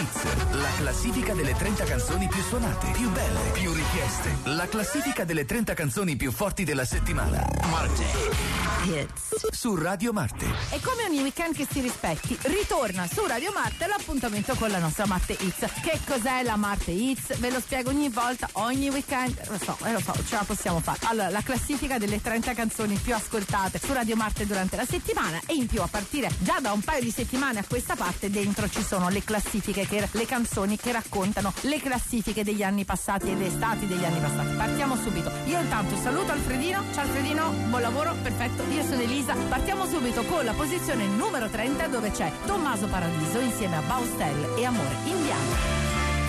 Hits, la classifica delle 30 canzoni più suonate, più belle, più richieste. La classifica delle 30 canzoni più forti della settimana. Marte Hits su Radio Marte. E come ogni weekend che si rispetti, ritorna su Radio Marte l'appuntamento con la nostra Marte Hits. Che cos'è la Marte Hits? Ve lo spiego ogni volta, ogni weekend. Lo so, ce la possiamo fare. Allora, la classifica delle 30 canzoni più ascoltate su Radio Marte durante la settimana, e in più a partire già da un paio di settimane a questa parte dentro ci sono le classifiche, le canzoni che raccontano le classifiche degli anni passati e le estati degli anni passati. Partiamo subito. Io intanto saluto Alfredino. Ciao Alfredino, buon lavoro, perfetto. Io sono Elisa. Partiamo subito con la posizione numero 30, dove c'è Tommaso Paradiso insieme a Baustelle e Amore Indiano.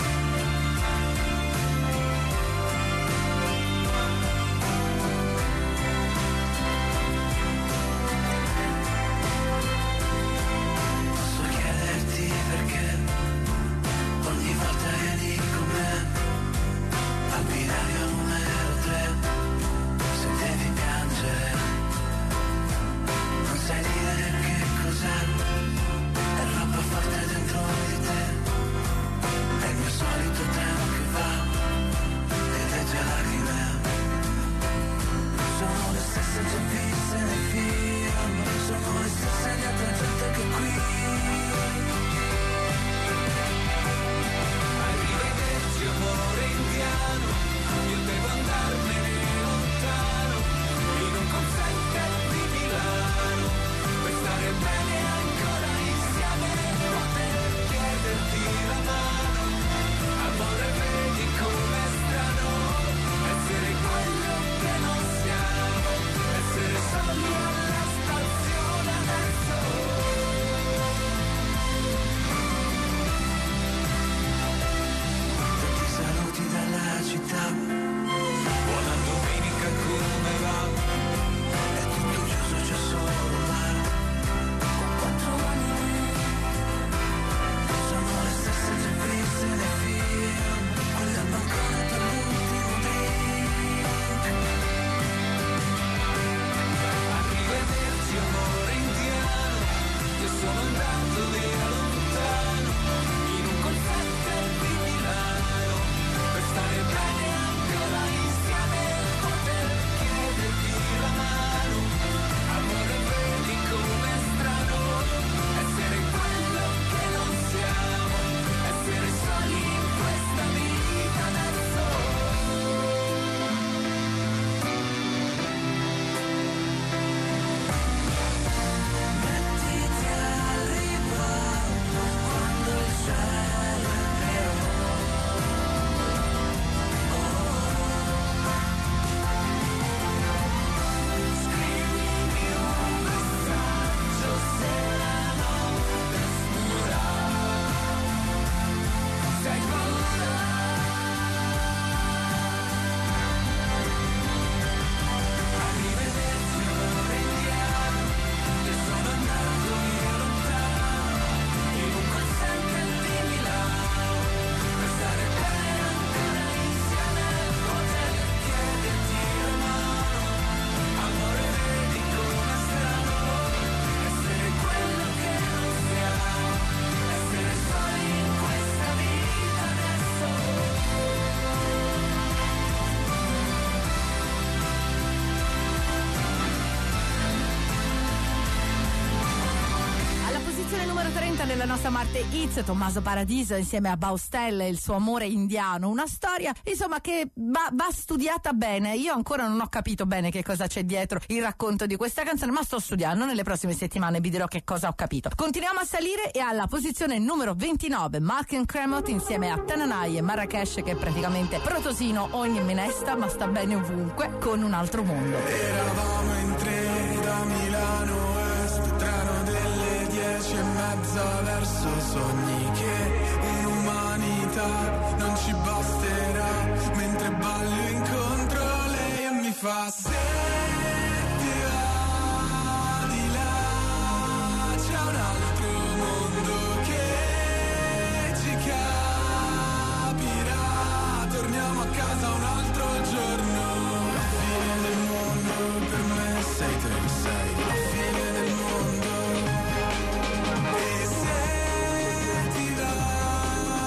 Nella nostra Marte Hits, Tommaso Paradiso insieme a Baustelle e il suo Amore Indiano, una storia insomma che va studiata bene. Io ancora non ho capito bene che cosa c'è dietro il racconto di questa canzone, ma sto studiando, nelle prossime settimane vi dirò che cosa ho capito. Continuiamo a salire e alla posizione numero 29 Mark and Cremot insieme a Tananai e Marrakesh, che è praticamente protosino ogni minesta ma sta bene ovunque, con Un altro mondo. Eravamo in tre da Milano Est, treno delle 10:30 verso sogni che un'umanità non ci basterà, mentre ballo incontro lei e mi fa se ti va di là c'è un altro mondo che ci capirà, torniamo a casa un altro giorno, la fine del mondo per me sei te, sei la fine del mondo. E se ti va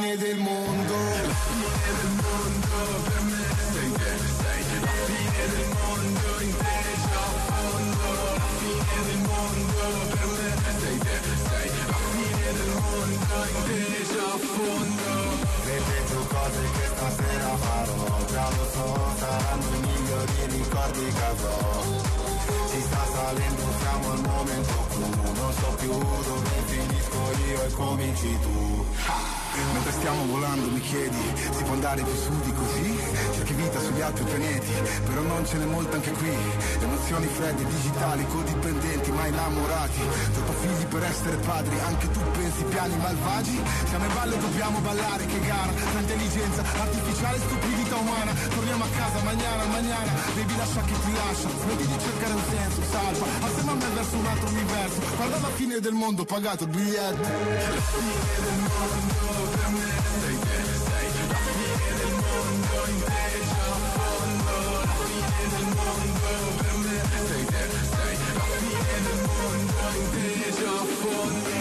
fine del mondo. La fine del mondo per me sei te, sei la fine del mondo in te già a fondo. La fine del mondo per me sei te, sei la fine del mondo in te già a fondo. Ripeto cose che stasera farò, già lo so, saranno i migliori ricordi che avrò. Ci sta salendo, siamo al momento clou, non so più dove finisco io e cominci tu. Mentre stiamo volando mi chiedi, si può andare più su di così? Cerchi vita sugli altri pianeti, però non ce n'è molta anche qui. Emozioni fredde, digitali, codipendenti, ma innamorati. Troppo figli per essere padri, anche tu pensi piani malvagi? Siamo in ballo e dobbiamo ballare, che gara, tra intelligenza artificiale e stupidità umana. Torniamo a casa, mañana, baby lascia che ti lascia. Smetti di cercare un senso, salva, assieme a me verso un altro universo. Guarda la fine del mondo, pagato il biglietto. La fine del mondo per me sei te, sei la fine del mondo in te già a fondo. La fine del mondo per me sei te, sei la fine del mondo in te già a fondo.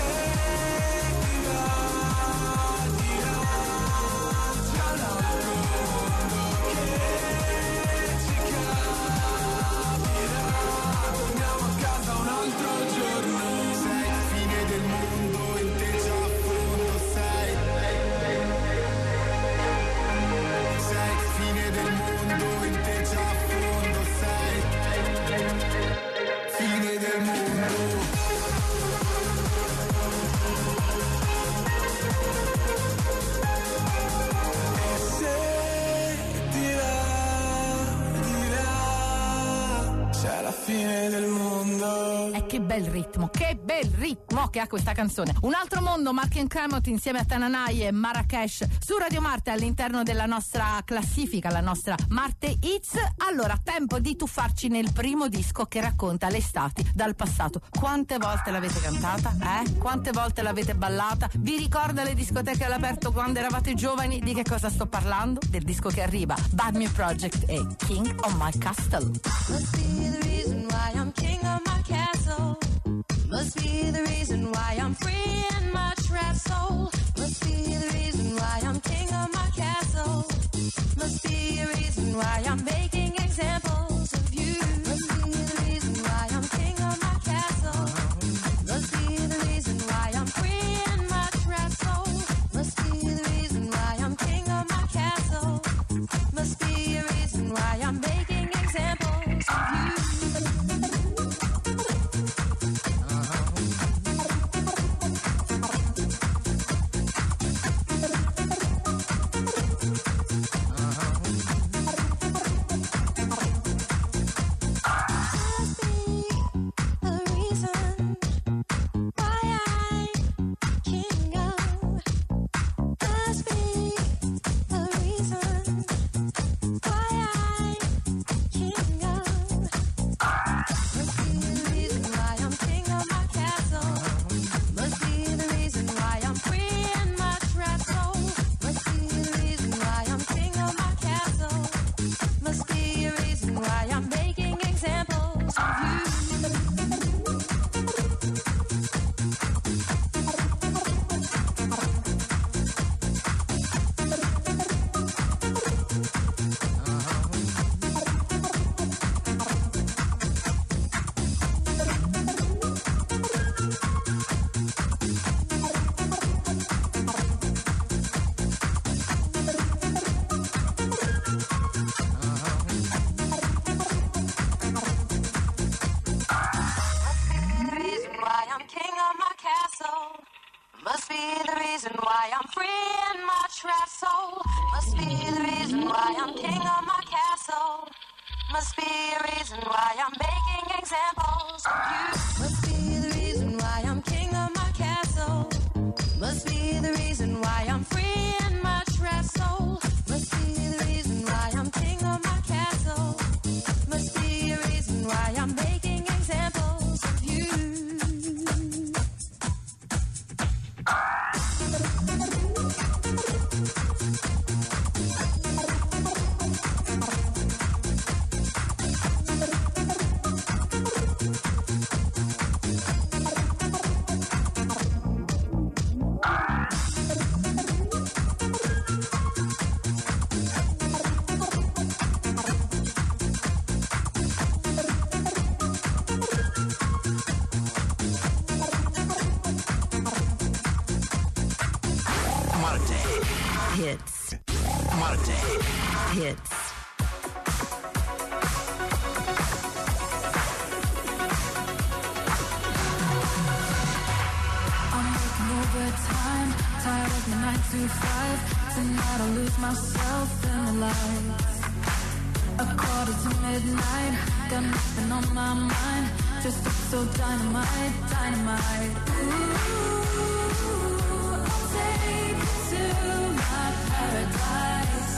C'è un altro mondo che ci capirà. Torniamo a casa un altro giorno. Sei la fine del mondo in te già a fondo. Sei fine del mondo in te già a fondo. Sei fine del mondo. C'è la fine del mondo. Che bel ritmo che ha questa canzone. Un altro mondo, Mark and Kermit insieme a Tananai e Marrakesh su Radio Marte all'interno della nostra classifica, la nostra Marte Hits. Allora, tempo di tuffarci nel primo disco che racconta le estati dal passato. Quante volte l'avete cantata? Quante volte l'avete ballata? Vi ricorda le discoteche all'aperto quando eravate giovani? Di che cosa sto parlando? Del disco che arriva, Bad Mew Project e King of My Castle. Must be the reason why I'm king of my castle. Must be the reason why I'm free in my trap soul. Must be the reason why I'm king of my castle. Must be a reason why I'm making examples of you. Must be the reason why I'm king of my castle. Must be the reason why I'm free in my trap soul. Must be the reason why I'm king of my castle. Must be a reason why I'm making examples of you. Must be a reason why I'm making examples of you. Must be the reason why I'm king of my castle. Must be the reason why I'm free in my trap soul. Must be the reason why I'm king of my castle. Must be a reason why I'm making examples of you. Hits. Marte Hits. Overtime, tired of the 9 to 5. Tonight I'll lose myself in the lights. 1:45, got nothing on my mind. Just look so dynamite, dynamite. Ooh, I'll take you to my paradise.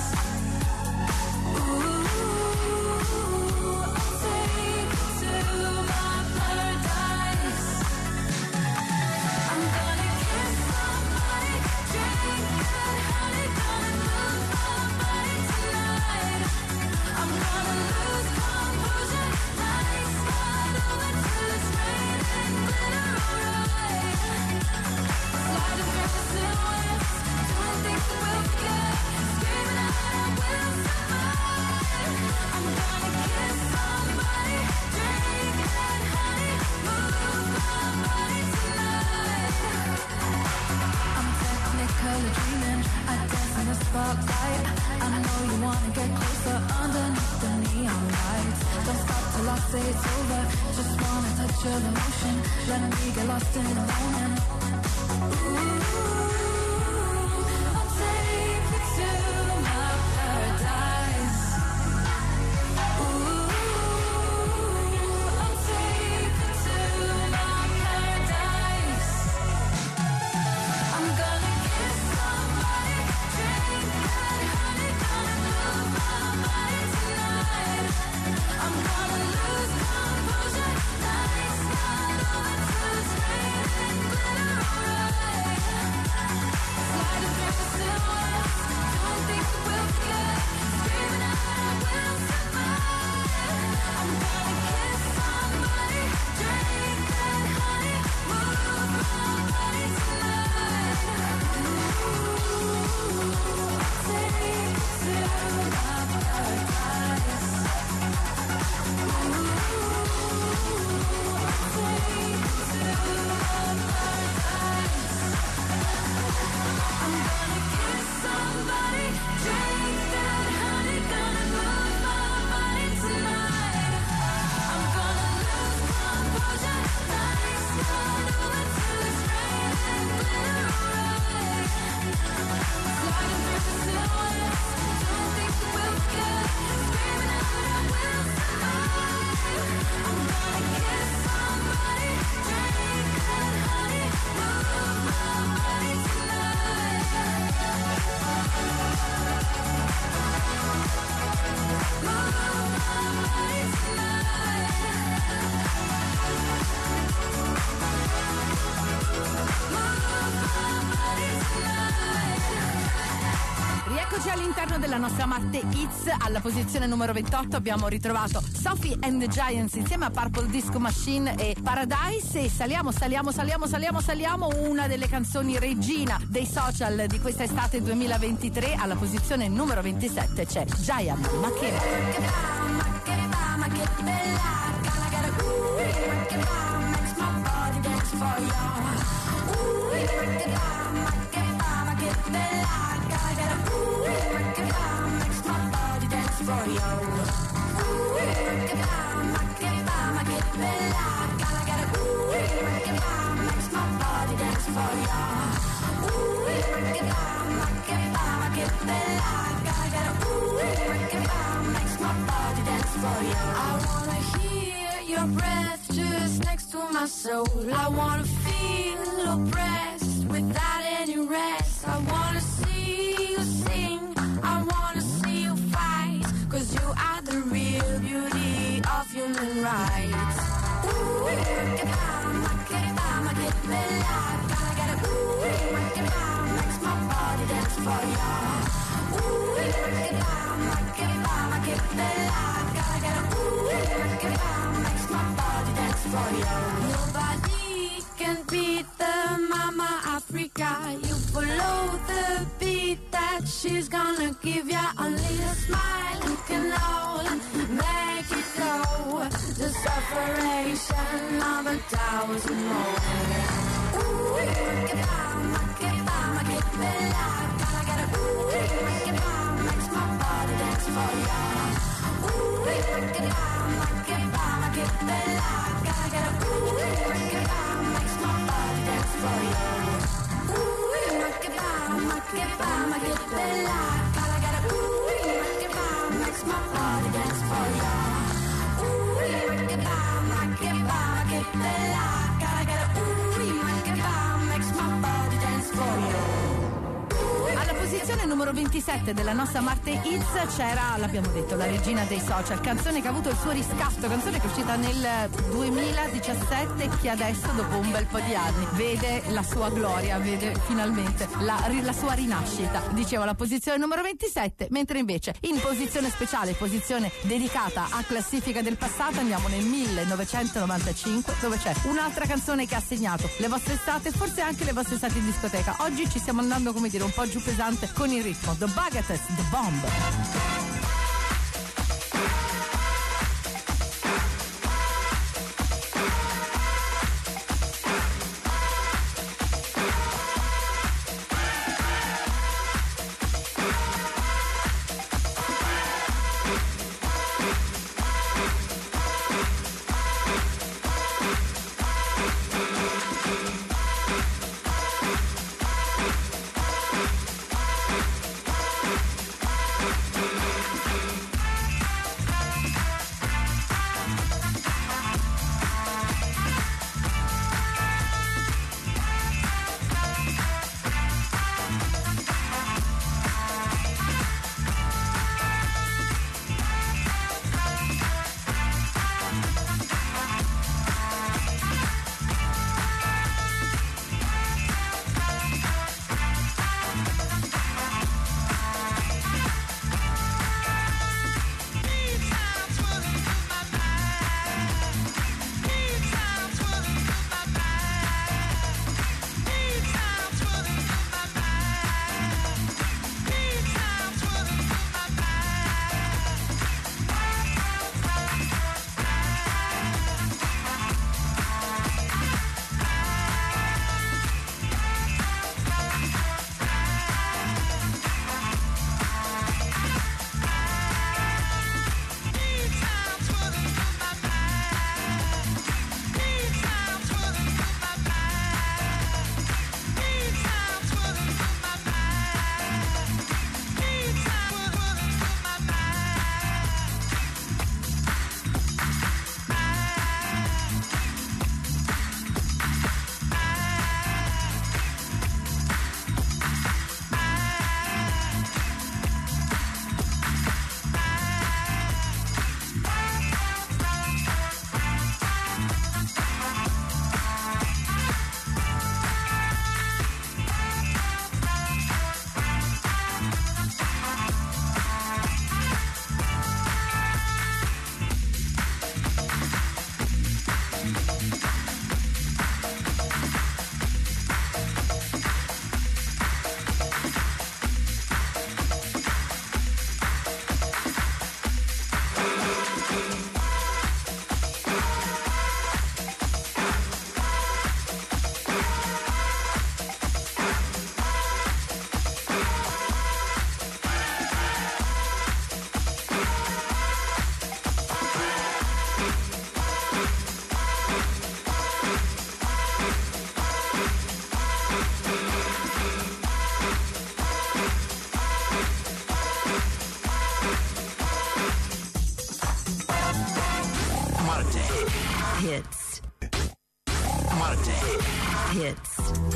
Ooh, I'll take you to my paradise. I'm gonna kiss somebody, drink that honey, gonna move my body tonight. I'm gonna lose composure, nice slide over till it's raining glitter, alright. Sliding through the silhouettes, doing things that we'll forget, screaming out I will survive. I'm gonna kiss somebody, drink that honey, move my body tonight. I'm technically dreaming, I dance in the spotlight. I know you wanna get closer underneath the neon lights. Don't stop till I say it's over, just wanna touch your emotion. Let me get lost in the moment. Ooh, I'll take you to my paradise. Ooh, I'll take you to my paradise. I'm gonna kiss somebody, drink that honey, gonna move my body tonight. I'm gonna lose composure, nice slide over till it's raining glitter, alright. Sliding through the silhouettes, doing things that we'll forget, screaming out I will survive. I'm gonna kiss somebody, drink that honey, move my body tonight. Ooh, I'll take you to my paradise. Ooh, I'll take you to my paradise. I'm gonna kiss somebody, drink that honey, gonna move my body tonight. I'm gonna lose composure, nice slide over till it's raining glitter, alright. Sliding through the silhouettes, doing things that we'll forget, screaming out I will survive. I'm gonna kiss somebody, drink that honey, move my body tonight. Move my body tonight. Rieccoci all'interno della nostra Marte Hits. Alla posizione numero 28 abbiamo ritrovato Sophie and the Giants insieme a Purple Disco Machine e Paradise, e saliamo, una delle canzoni regina dei social di questa estate 2023. Alla posizione numero 27 c'è Giant, ma che I wanna hear your breath just next to my soul. I wanna feel oppressed without any rest. I wanna see you sing, I wanna see you fight, 'cause you are the real beauty of human rights. Ooh, ma che bella, gotta get a ooh, makes my body dance for ya. Ooh, ma che bella, gotta get a ooh, makes my body dance for ya. Nobody can beat the Mama Africa. You follow the beat that she's gonna give ya. Only a smile you can all make it go. The separation of 1,000 more. Ooh, ma che bella, gotta get a ooh. Bella, gotta get a you make a bomb, makes my body dance for you. Alla posizione numero 27 della nostra Marte Hits c'era, l'abbiamo detto, la regina dei social, canzone che ha avuto il suo riscatto, canzone che è uscita nel 2017 e che adesso, dopo un bel po' di anni, vede la sua gloria, vede finalmente la sua rinascita. Dicevo, la posizione numero 27, mentre invece in posizione speciale, posizione dedicata a classifica del passato, andiamo nel 1995, dove c'è un'altra canzone che ha segnato le vostre estate, forse anche le vostre estate in discoteca. Oggi ci stiamo andando, come dire, un po' giù pesante con il ritmo. The Buggers, The Bomb. Hits. Marte Hits.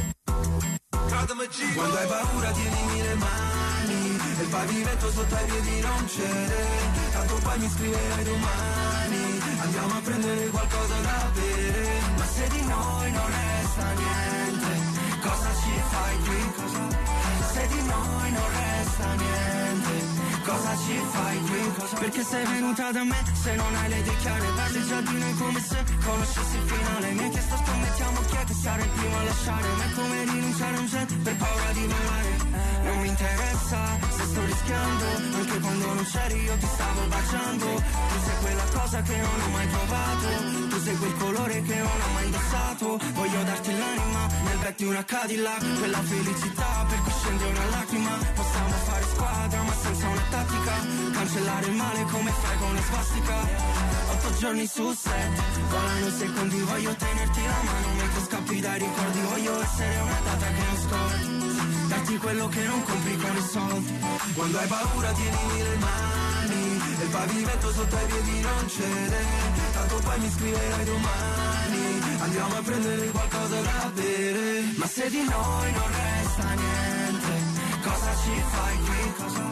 Quando hai paura tienimi le mani, e il pavimento sotto ai piedi non cede, tanto poi mi scriverai domani, andiamo a prendere qualcosa da bere, ma se di noi non resta niente, cosa ci fai qui? Se di noi non resta niente, cosa ci fai qui? Perché sei venuta da me, se non hai le idee chiare, parli già di noi come se conoscessi il finale, mi hai chiesto scommettiamo chi è che sarà il primo a lasciare, ma è come rinunciare a un jet per paura di volare, non mi interessa se sto rischiando, anche quando non c'eri io ti stavo baciando, tu sei quella cosa che non ho mai provato, tu sei quel colore che non ho mai indossato, voglio darti l'anima nel back di una Cadillac, quella felicità per cui scende una lacrima, possiamo fare squadra ma senza una tattica, cancellare il male come fai con una svastica, 8 giorni su 7, volano secondi, voglio tenerti la mano mentre scappi dai ricordi, voglio essere una data che non scordi, darti darti quello che non compri con i soldi. Quando hai paura tienimi le mani, e il pavimento sotto ai piedi non cede, tanto poi mi scriverai domani, andiamo a prendere qualcosa da bere. Ma se di noi non resta niente, cosa ci fai qui?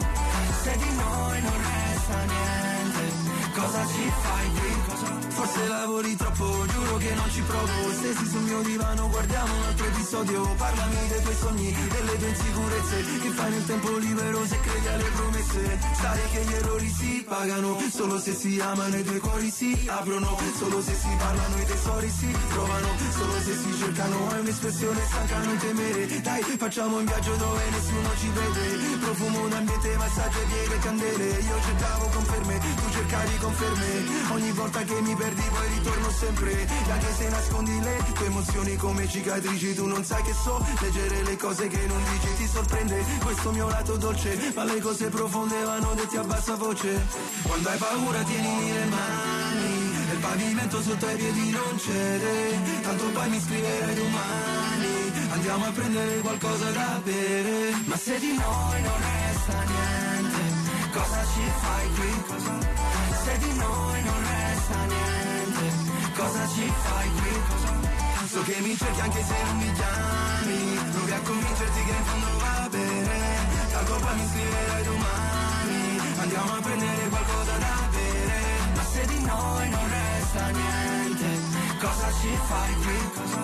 Se di noi non resta niente, cosa ci fai qui? Forse lavori troppo, giuro che non ci provo. Stesi sul mio divano, guardiamo un altro episodio. Parlami dei tuoi sogni, delle tue insicurezze, che fai nel tempo libero se credi alle promesse. Sai che gli errori si pagano, solo se si amano i due cuori si aprono, solo se si parlano i tesori si trovano, solo se si cercano. È un'espressione stanca non temere. Dai, facciamo un viaggio dove nessuno ci vede, profumo un ambiente, massaggio e pieghe candele. Io cercavo conferme, tu cercavi conferme, ogni volta che mi perdi poi ritorno sempre. E anche se nascondi le tue emozioni come cicatrici, tu non sai che so leggere le cose che non dici. Ti sorprende questo mio lato dolce, ma le cose profonde vanno dette a bassa voce. Quando hai paura tienimi le mani, e il pavimento sotto ai piedi non cede, tanto poi mi scriverai domani, andiamo a prendere qualcosa da bere. Ma se di noi non resta niente, cosa ci fai qui? Se di noi non resta niente, cosa ci fai qui? So che mi cerchi anche se non mi chiami, provi a convincerti che in fondo va bene, tanto poi mi scriverai domani, andiamo a prendere qualcosa da bere. Ma se di noi non resta niente, cosa ci fai qui?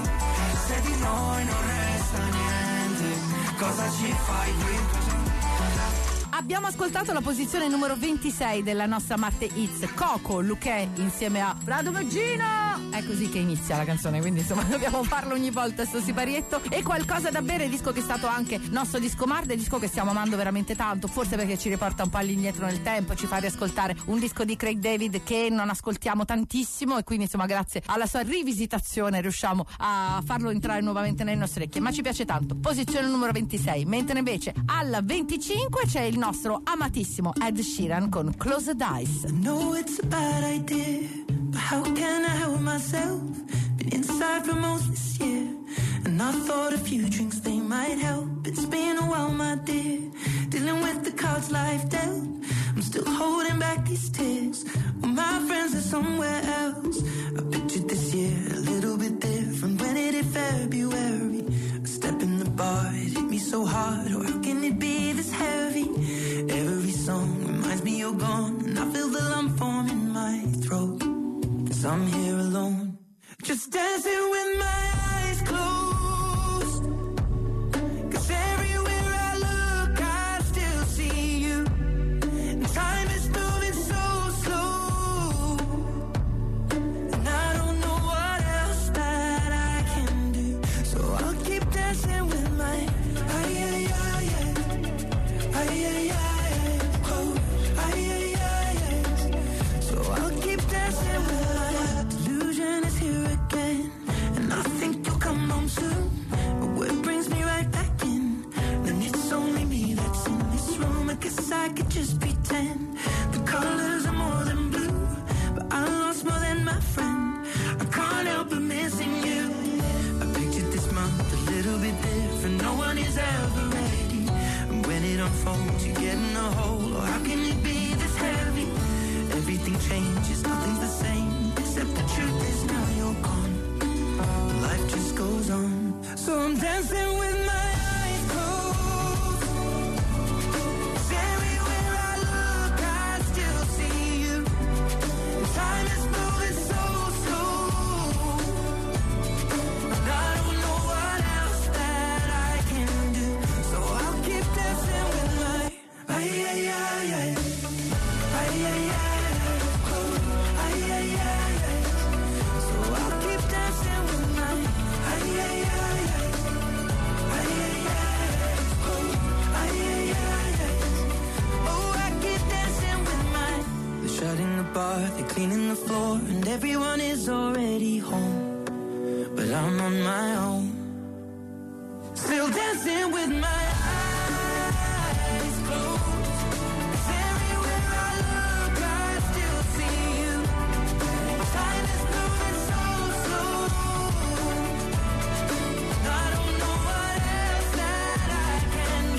Se di noi non resta niente, cosa ci fai qui? Abbiamo ascoltato la posizione numero 26 della nostra Marte Hits, Coco Luque insieme a Rado Maggino. È così che inizia la canzone, quindi insomma dobbiamo farlo ogni volta sto siparietto. E qualcosa da bere, disco che è stato anche nostro disco Marde, disco che stiamo amando veramente tanto, forse perché ci riporta un po' all'indietro nel tempo, ci fa riascoltare un disco di Craig David che non ascoltiamo tantissimo, e quindi insomma grazie alla sua rivisitazione riusciamo a farlo entrare nuovamente nelle nostre orecchie, ma ci piace tanto. Posizione numero 26, mentre invece alla 25 c'è il nostro amatissimo Ed Sheeran con Close the Eyes. I know it's a bad idea, but how can I help myself? Been inside for most this year, and I thought a few drinks they might help. It's been a while, my dear, dealing with the cards life dealt. I'm still holding back these tears, well, my friends are somewhere else. I pictured this year a little bit different when it hit February. A step in the bar, it hit me so hard, or how can it be this heavy? Every song reminds me you're gone, and I feel the lump form in my throat, 'cause I'm here alone, just dancing with my eyes closed. 'Cause everywhere I look I still see you, and time is moving so slow, and I don't know what else that I can do, so I'll keep dancing with my delusion is here again, and I think you'll come home soon. But what brings me right back in? Then it's only me that's in this room. I guess I could just pretend the colors are more than blue, but I lost more than my friend. I can't help but missing you. I pictured this month a little bit different. No one is ever ready, and when it unfolds, you get in a hole. Or how can it be this heavy? Everything changes, nothing's the same, except the truth is now you're gone. Life just goes on, so I'm dancing with my eyes closed. 'Cause everywhere I look I still see you, and time is moving so slow, and I don't know what else that I can do, so I'll keep dancing with my ay, ay, ay, ay. Ay, ay, ay. Shutting the bar, they're cleaning the floor, and everyone is already home, but I'm on my own, still dancing with my eyes closed. 'Cause everywhere I look I still see you, time is moving so slow, I don't know what else that I can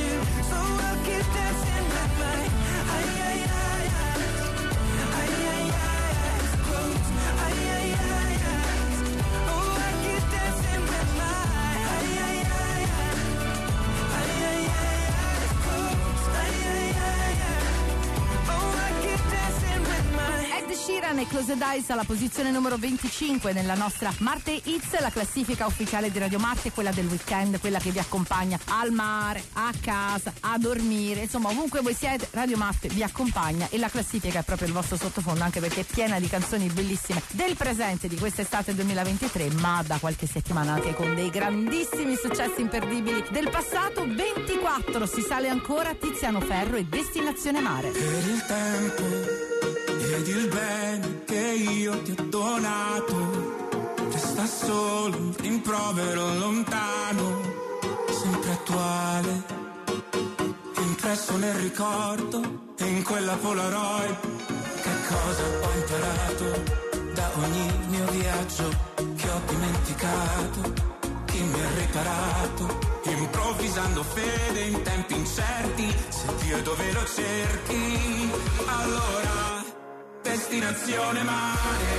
canzone Close the Eyes alla posizione numero 25 nella nostra Marte Hits, la classifica ufficiale di Radio Marte, quella del weekend, quella che vi accompagna al mare, a casa, a dormire, insomma ovunque voi siete, Radio Marte vi accompagna e la classifica è proprio il vostro sottofondo, anche perché è piena di canzoni bellissime del presente di quest'estate 2023, ma da qualche settimana anche con dei grandissimi successi imperdibili del passato. 24 si sale ancora, Tiziano Ferro e Destinazione Mare. Per il tempo ed il bene che io ti ho donato, resta solo un rimprovero lontano, sempre attuale, impresso nel ricordo e in quella Polaroid. Che cosa ho imparato da ogni mio viaggio che ho dimenticato, chi mi ha riparato, improvvisando fede in tempi incerti, se Dio è dove lo cerchi, allora destinazione mare,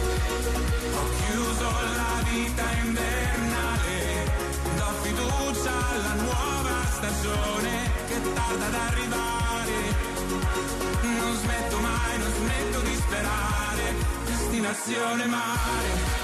ho chiuso la vita invernale, do fiducia alla nuova stagione che tarda ad arrivare, non smetto mai, non smetto di sperare, destinazione mare,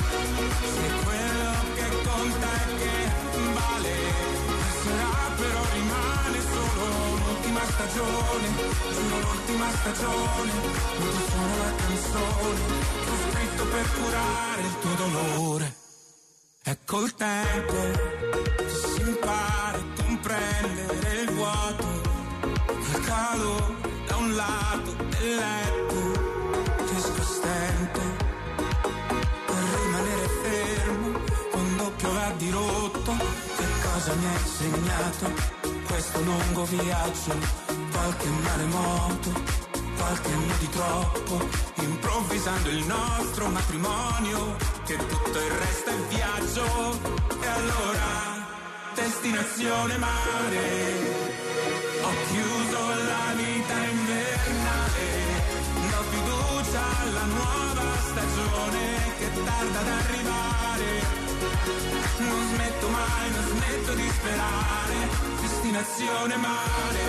se quello che conta è che vale, passerà però rimane solo l'ultima stagione, giuro l'ultima stagione, non sono la canzone che ho scritto per curare il tuo dolore. È col tempo che si impara a comprendere il vuoto, il calore da un lato del letto, disco stento, per rimanere fermo quando piove a dirotto. Che cosa mi ha insegnato questo lungo viaggio? Qualche maremoto, qualche anno di troppo, improvvisando il nostro matrimonio, che tutto il resto è viaggio. E allora destinazione mare, ho chiuso la vita invernale, do fiducia alla nuova stagione che tarda ad arrivare, non smetto mai, non smetto di sperare, destinazione mare,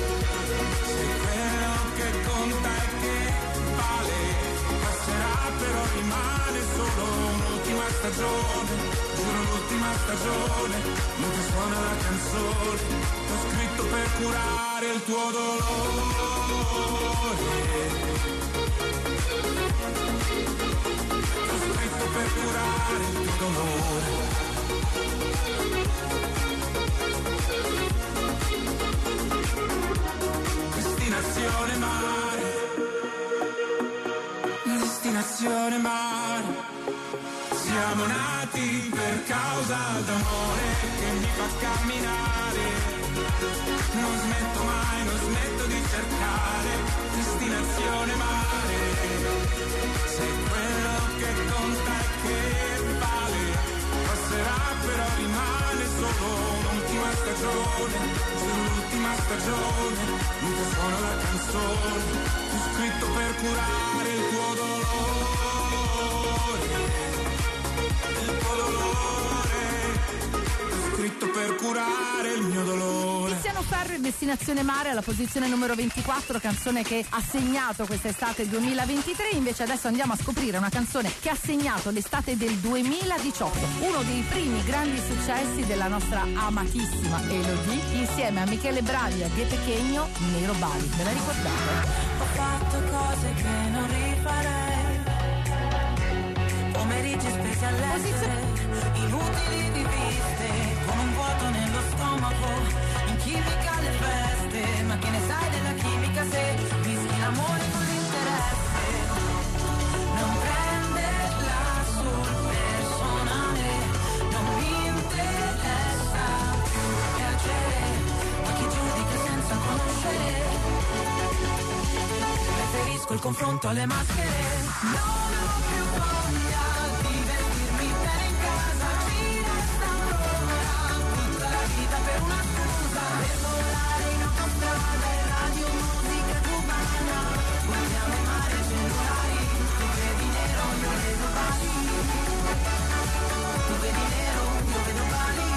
se quello che conta è che vale, passerà però rimane solo un'ultima stagione, giuro l'ultima stagione, mentre suona la canzone, ho scritto per curare il tuo dolore, ho scritto per curare il tuo dolore. Destinazione mare, destinazione mare, siamo nati per causa d'amore che mi fa camminare, non smetto mai, non smetto di cercare, destinazione mare, se quello che conta è che vale, passerà però rimane solo l'ultima stagione, l'ultima stagione, mentre suona la canzone, ho scritto per curare il tuo dolore, il tuo dolore, ho scritto per curare il mio dolore. Tiziano Ferro e Destinazione Mare alla posizione numero 24, canzone che ha segnato quest'estate 2023. Invece adesso andiamo a scoprire una canzone che ha segnato l'estate del 2018, uno dei primi grandi successi della nostra amatissima Elodie, insieme a Michele Bravi e a Gue Pequeno, Nero Bali. Ve la ricordate? Ho fatto cose che non rifarei, pomeriggi spesi all'estero, inutili di viste, con un vuoto nello stomaco, in chimica le feste, ma che ne sai della chimica se mischi l'amore con l'interesse? Non prenderla sul personale, non mi interessa più piacere, ma chi giudica senza conoscere, preferisco il confronto alle maschere. Non ho più voglia di vestirmi bene in casa, ci resta ancora tutta la vita per una scusa, per volare in autostrada e radio musica cubana, guardiamo il mare cellulari, tu vedi nero, io vedo Bali, tu vedi nero, io vedo Bali,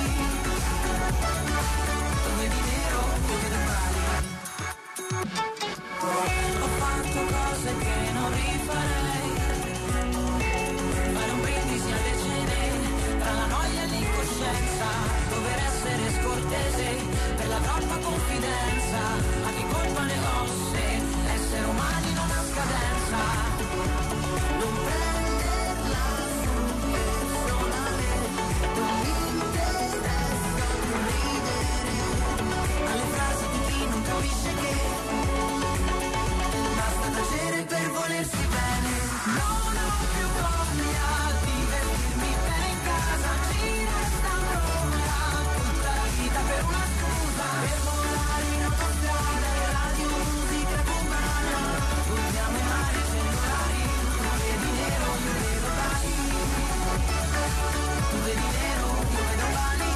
tu vedi nero, io vedo Bali. Ho fatto cose che non rifarei, tanta troppa confidenza, ma che colpa ne mosse, essere umani non ha scadenza. Non prenderla sul personale, non mi interessa più ridere alle frasi di chi non capisce che basta tacere per volersi bene. Non ho più voglia di vestirmi bene in casa, ci resta ancora tutta la vita per una scusa, per volare in autostrada e radio musica cubana. Guardiamo i mari cellulari, tu vedi nero, io vedo Bali, tu vedi nero, io vedo Bali,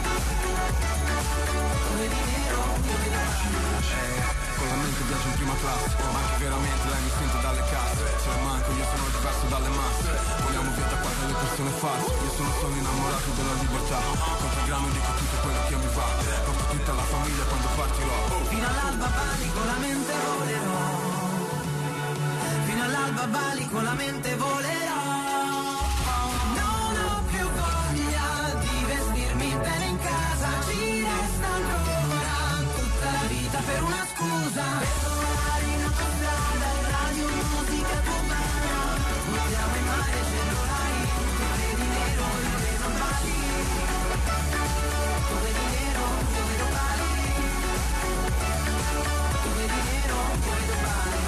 tu vedi nero, io vedo Bali. Con la mente viaggio in prima classe, ma anche veramente lei mi sente dalle casse. Se la manco io sono diverso dalle masse, vogliamo via da qua dalle persone false. Io sono innamorato della libertà, quanti grammi dico tutto quello che mi va, porto tutta la famiglia quando partirò. Fino all'alba Bali con la mente volerò, fino all'alba Bali con la mente volerò. Non ho più voglia di vestirmi bene in casa, ci resta ancora tutta la vita per una scusa, per volare in autostrada e radio musica cubana. Guardiamo i mari cellulari, tu vedi nero, io vedo Bali, tu vedi nero, io vedo Bali, tu vedi nero, io vedo Bali,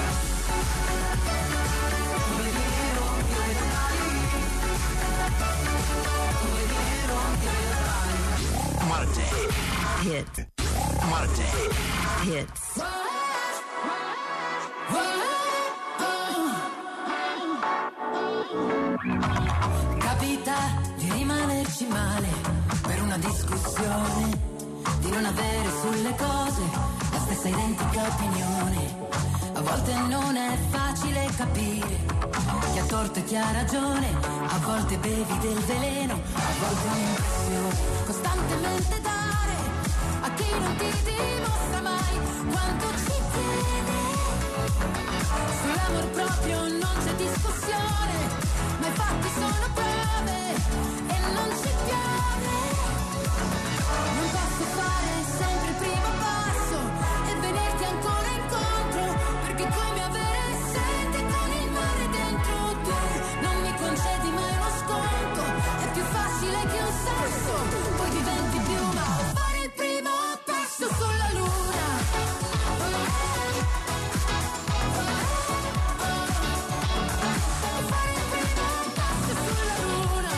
tu vedi nero, io vedo Bali, tu vedi nero, io vedo Bali. Marte Hit. Marte Hits. Capita di rimanerci male per una discussione, di non avere sulle cose la stessa identica opinione. A volte non è facile capire chi ha torto e chi ha ragione, a volte bevi del veleno, a volte un'impressione. Costantemente dare a chi non ti dimostra mai quanto ci tiene. Sull'amor proprio non c'è discussione, ma i fatti sono prove e non ci piove. Non posso fare sempre il primo passo e venirti ancora incontro, perché come avere sete con il mare dentro tu. Non mi concedi mai uno sconto, è più facile che un sasso, poi diventi piuma. Fare il primo passo sulla luna, fare il primo passo sulla luna,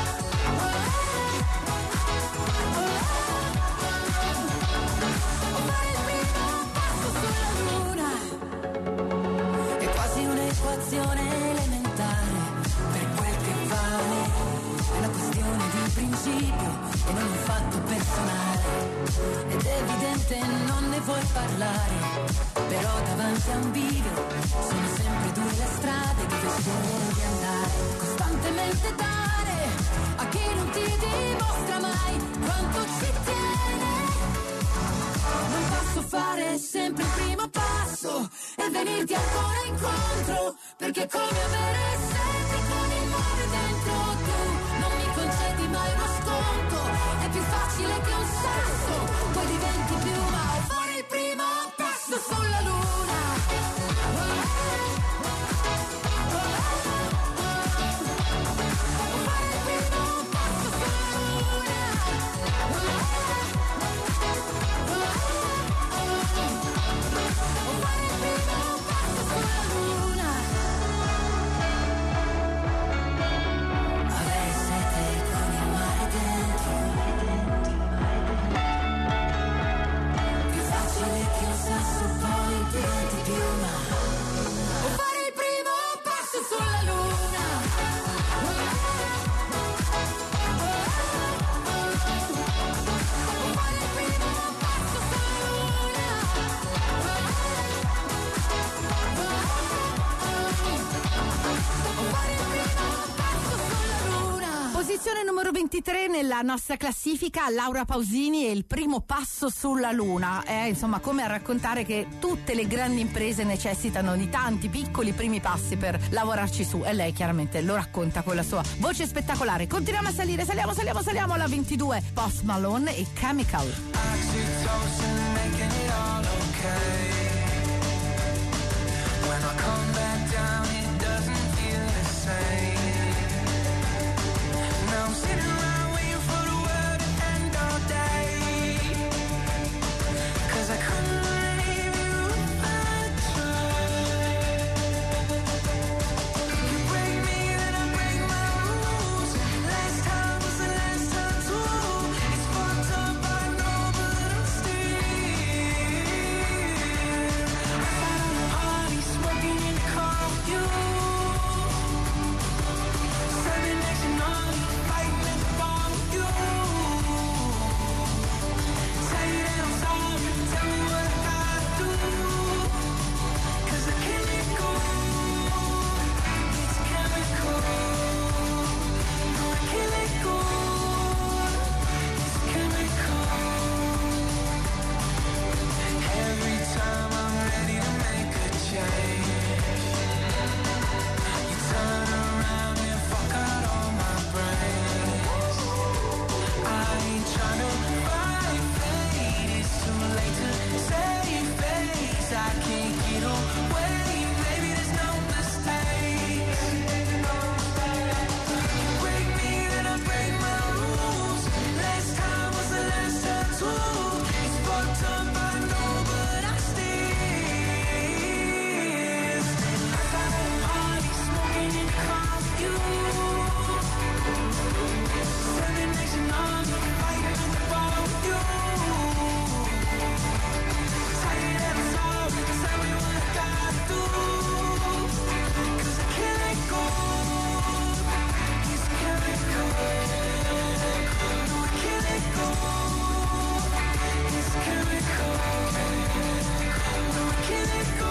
fare il primo passo sulla luna. È quasi un'equazione elementare, per quel che vale. È una questione di principio e non un fatto personale. Ed è evidente non ne vuoi parlare, però davanti a un bivio sono sempre due le strade dove scegli di andare. Costantemente dare a chi non ti dimostra mai quanto ci tiene. Non posso fare sempre il primo passo e venirti ancora incontro, perché come avere sete con il mare dentro tu. Non mi concedi mai uno sconto, è più facile che un sasso, poi diventi piuma. Fare il primo passo sulla luna, fare il primo passo sulla luna, fare il primo passo sulla luna. Avere sete con il mare dentro, 23 nella nostra classifica Laura Pausini e il primo passo sulla luna. È insomma come a raccontare che tutte le grandi imprese necessitano di tanti piccoli primi passi per lavorarci su, e lei chiaramente lo racconta con la sua voce spettacolare. Continuiamo a salire, saliamo alla 22. Post Malone e Chemical. Oxytocin making it all okay. When I come back down, it doesn't feel the same. Now I'm sitting around waiting for the world to end all day. 'Cause I couldn't leave you if I tried. You break me, then I break my rules. Last time was the last time too. It's fucked up, I know, but I'm still. I sat on a party, smoking in the car with you. Serving next and on, fighting at the bar with you. Tell you that I'm sorry, tell me what I gotta do. 'Cause I can't let go. It's chemical. No, I can't let go. It's chemical. Every time I'm ready to make a change, you turn around and fuck out all my brains. I ain't tryna fight fate, it's too late to save face. I can't get away, maybe there's no mistakes. You break me, then I break my rules. Last time was the last time too. It's fucked up, I know, but I still. I sat at a party, smoking in the car with you. Serving next and on, fighting at the bar with you. Tell you that I'm sorry, tell me what I gotta do. 'Cause I can't let go. It's chemical. No, I can't let go. It's chemical. No, I can't let go.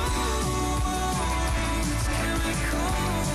It's chemical.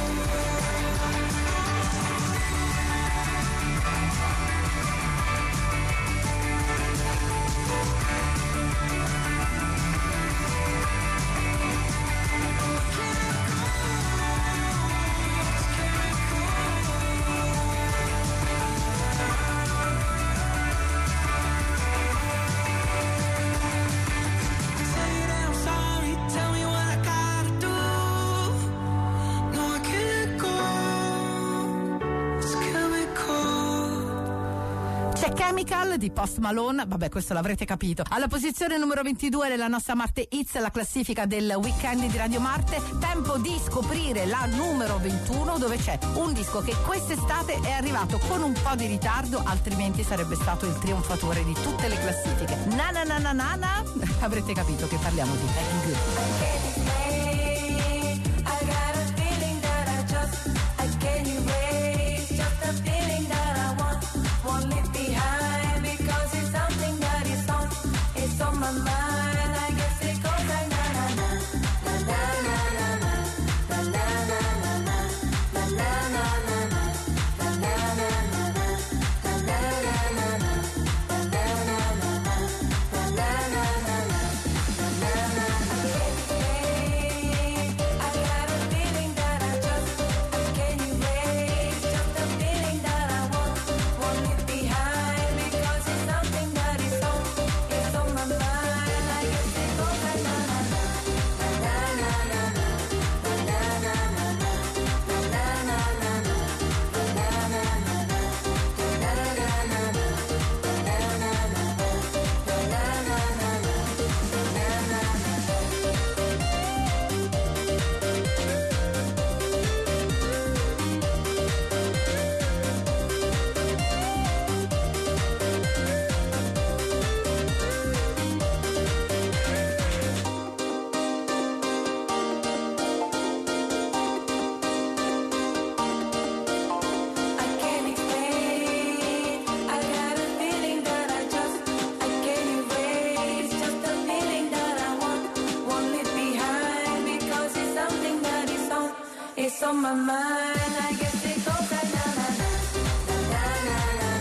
Tell you that I'm sorry, tell me what I gotta do. No, I can't let go. It's chemical. C'è Chemical di Post Malone, vabbè questo l'avrete capito. Alla posizione numero 22 della nostra Marte Hits, la classifica del weekend di Radio Marte. Tempo di scoprire la numero 21, dove c'è un disco che quest'estate è arrivato con un po' di ritardo, altrimenti sarebbe stato il trionfatore di tutte le classifiche. Na na na na na na. Avrete capito che parliamo di Hang Good. I got a feeling that I can't erase. Just a feeling that I won't leave behind. Because it's something that it's on my mind. I guess it goes like na na na na na na na na na na na na na na It's on my mind. I guess it goes like na na na na na na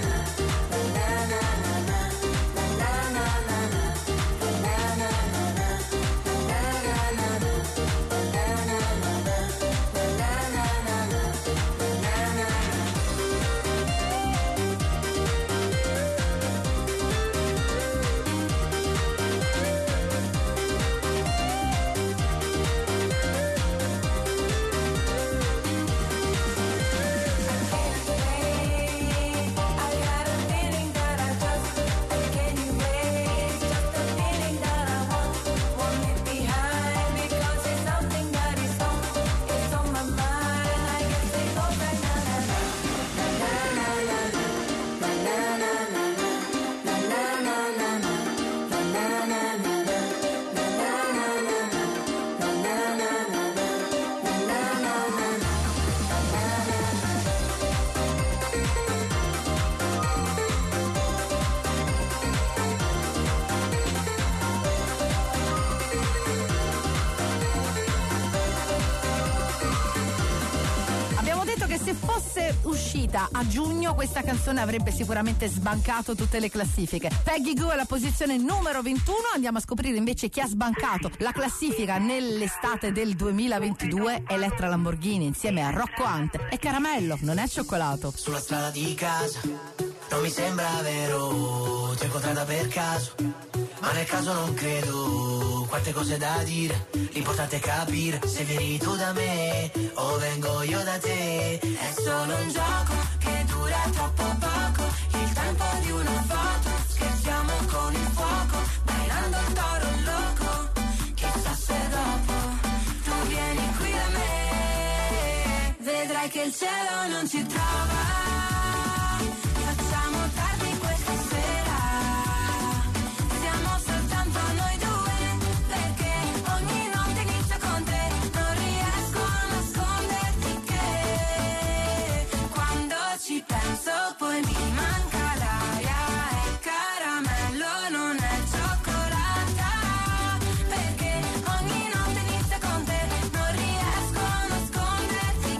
se fosse uscita a giugno questa canzone avrebbe sicuramente sbancato tutte le classifiche. Peggy Gou alla posizione numero 21. Andiamo a scoprire invece chi ha sbancato la classifica nell'estate del 2022. Elettra Lamborghini insieme a Rocco Hunt. E Caramello, non è cioccolato. Sulla strada di casa, non mi sembra vero, ti ho incontrata per caso, ma nel caso non credo, quante cose da dire, l'importante è capire se vieni tu da me o vengo io da te. È solo un gioco che dura troppo poco, il tempo di una foto, scherziamo con il fuoco, bailando il toro loco, chissà se dopo tu vieni qui da me, vedrai che il cielo non ci trova. Facciamo tardi questa sera, siamo soltanto noi due, perché ogni notte inizia con te, non riesco a nasconderti che quando ci penso poi mi manca l'aria, e caramello non è cioccolata, perché ogni notte inizia con te, non riesco a nasconderti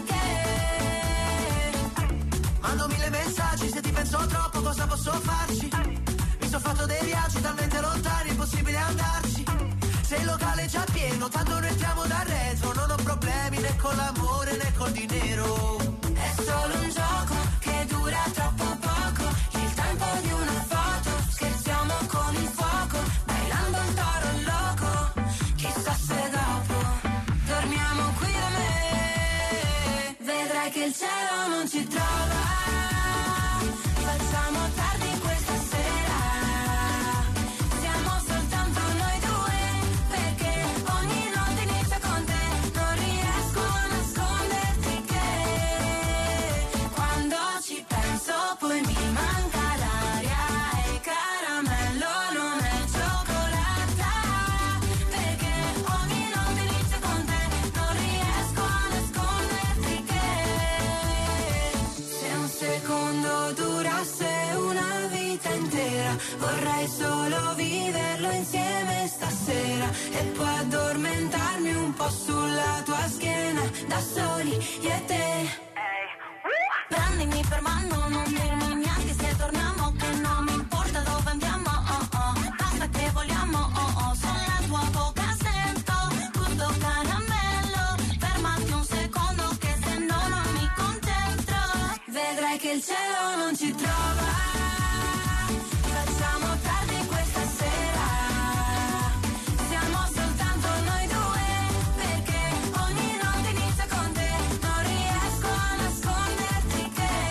che mando 1000 messaggi, se ti penso troppo cosa posso farci? Mi sono fatto dei viaggi talmente lontani, impossibile andarci. Se il locale è già pieno, tanto noi entriamo da retro, non ho problemi né con l'amore né col dinero. È solo un gioco che dura troppo poco, il tempo di una foto, scherziamo con il fuoco, bailando il toro loco, chissà se dopo dormiamo qui da me, vedrai che il cielo non ci trova. Facciamo tardi questa sera, siamo soltanto noi due, perché ogni notte inizia con te, non riesco a nasconderti che quando ci penso poi mi manca l'aria, e caramello non è cioccolata, perché ogni notte inizia con te, non riesco a nasconderti che se un secondo durasse una vita intera, vorrei solo viverlo insieme stasera, e poi addormentarmi un po' sulla tua schiena, da soli io e te. Prendimi per mano, non dirmi neanche se torniamo, che non mi importa dove andiamo, oh oh, basta che vogliamo, oh oh, sulla tua bocca sento gusto caramello, fermati un secondo che se no non mi concentro, vedrai che il cielo non ci trova. Facciamo tardi questa sera, siamo soltanto noi due, perché ogni notte inizia con te, non riesco a nasconderti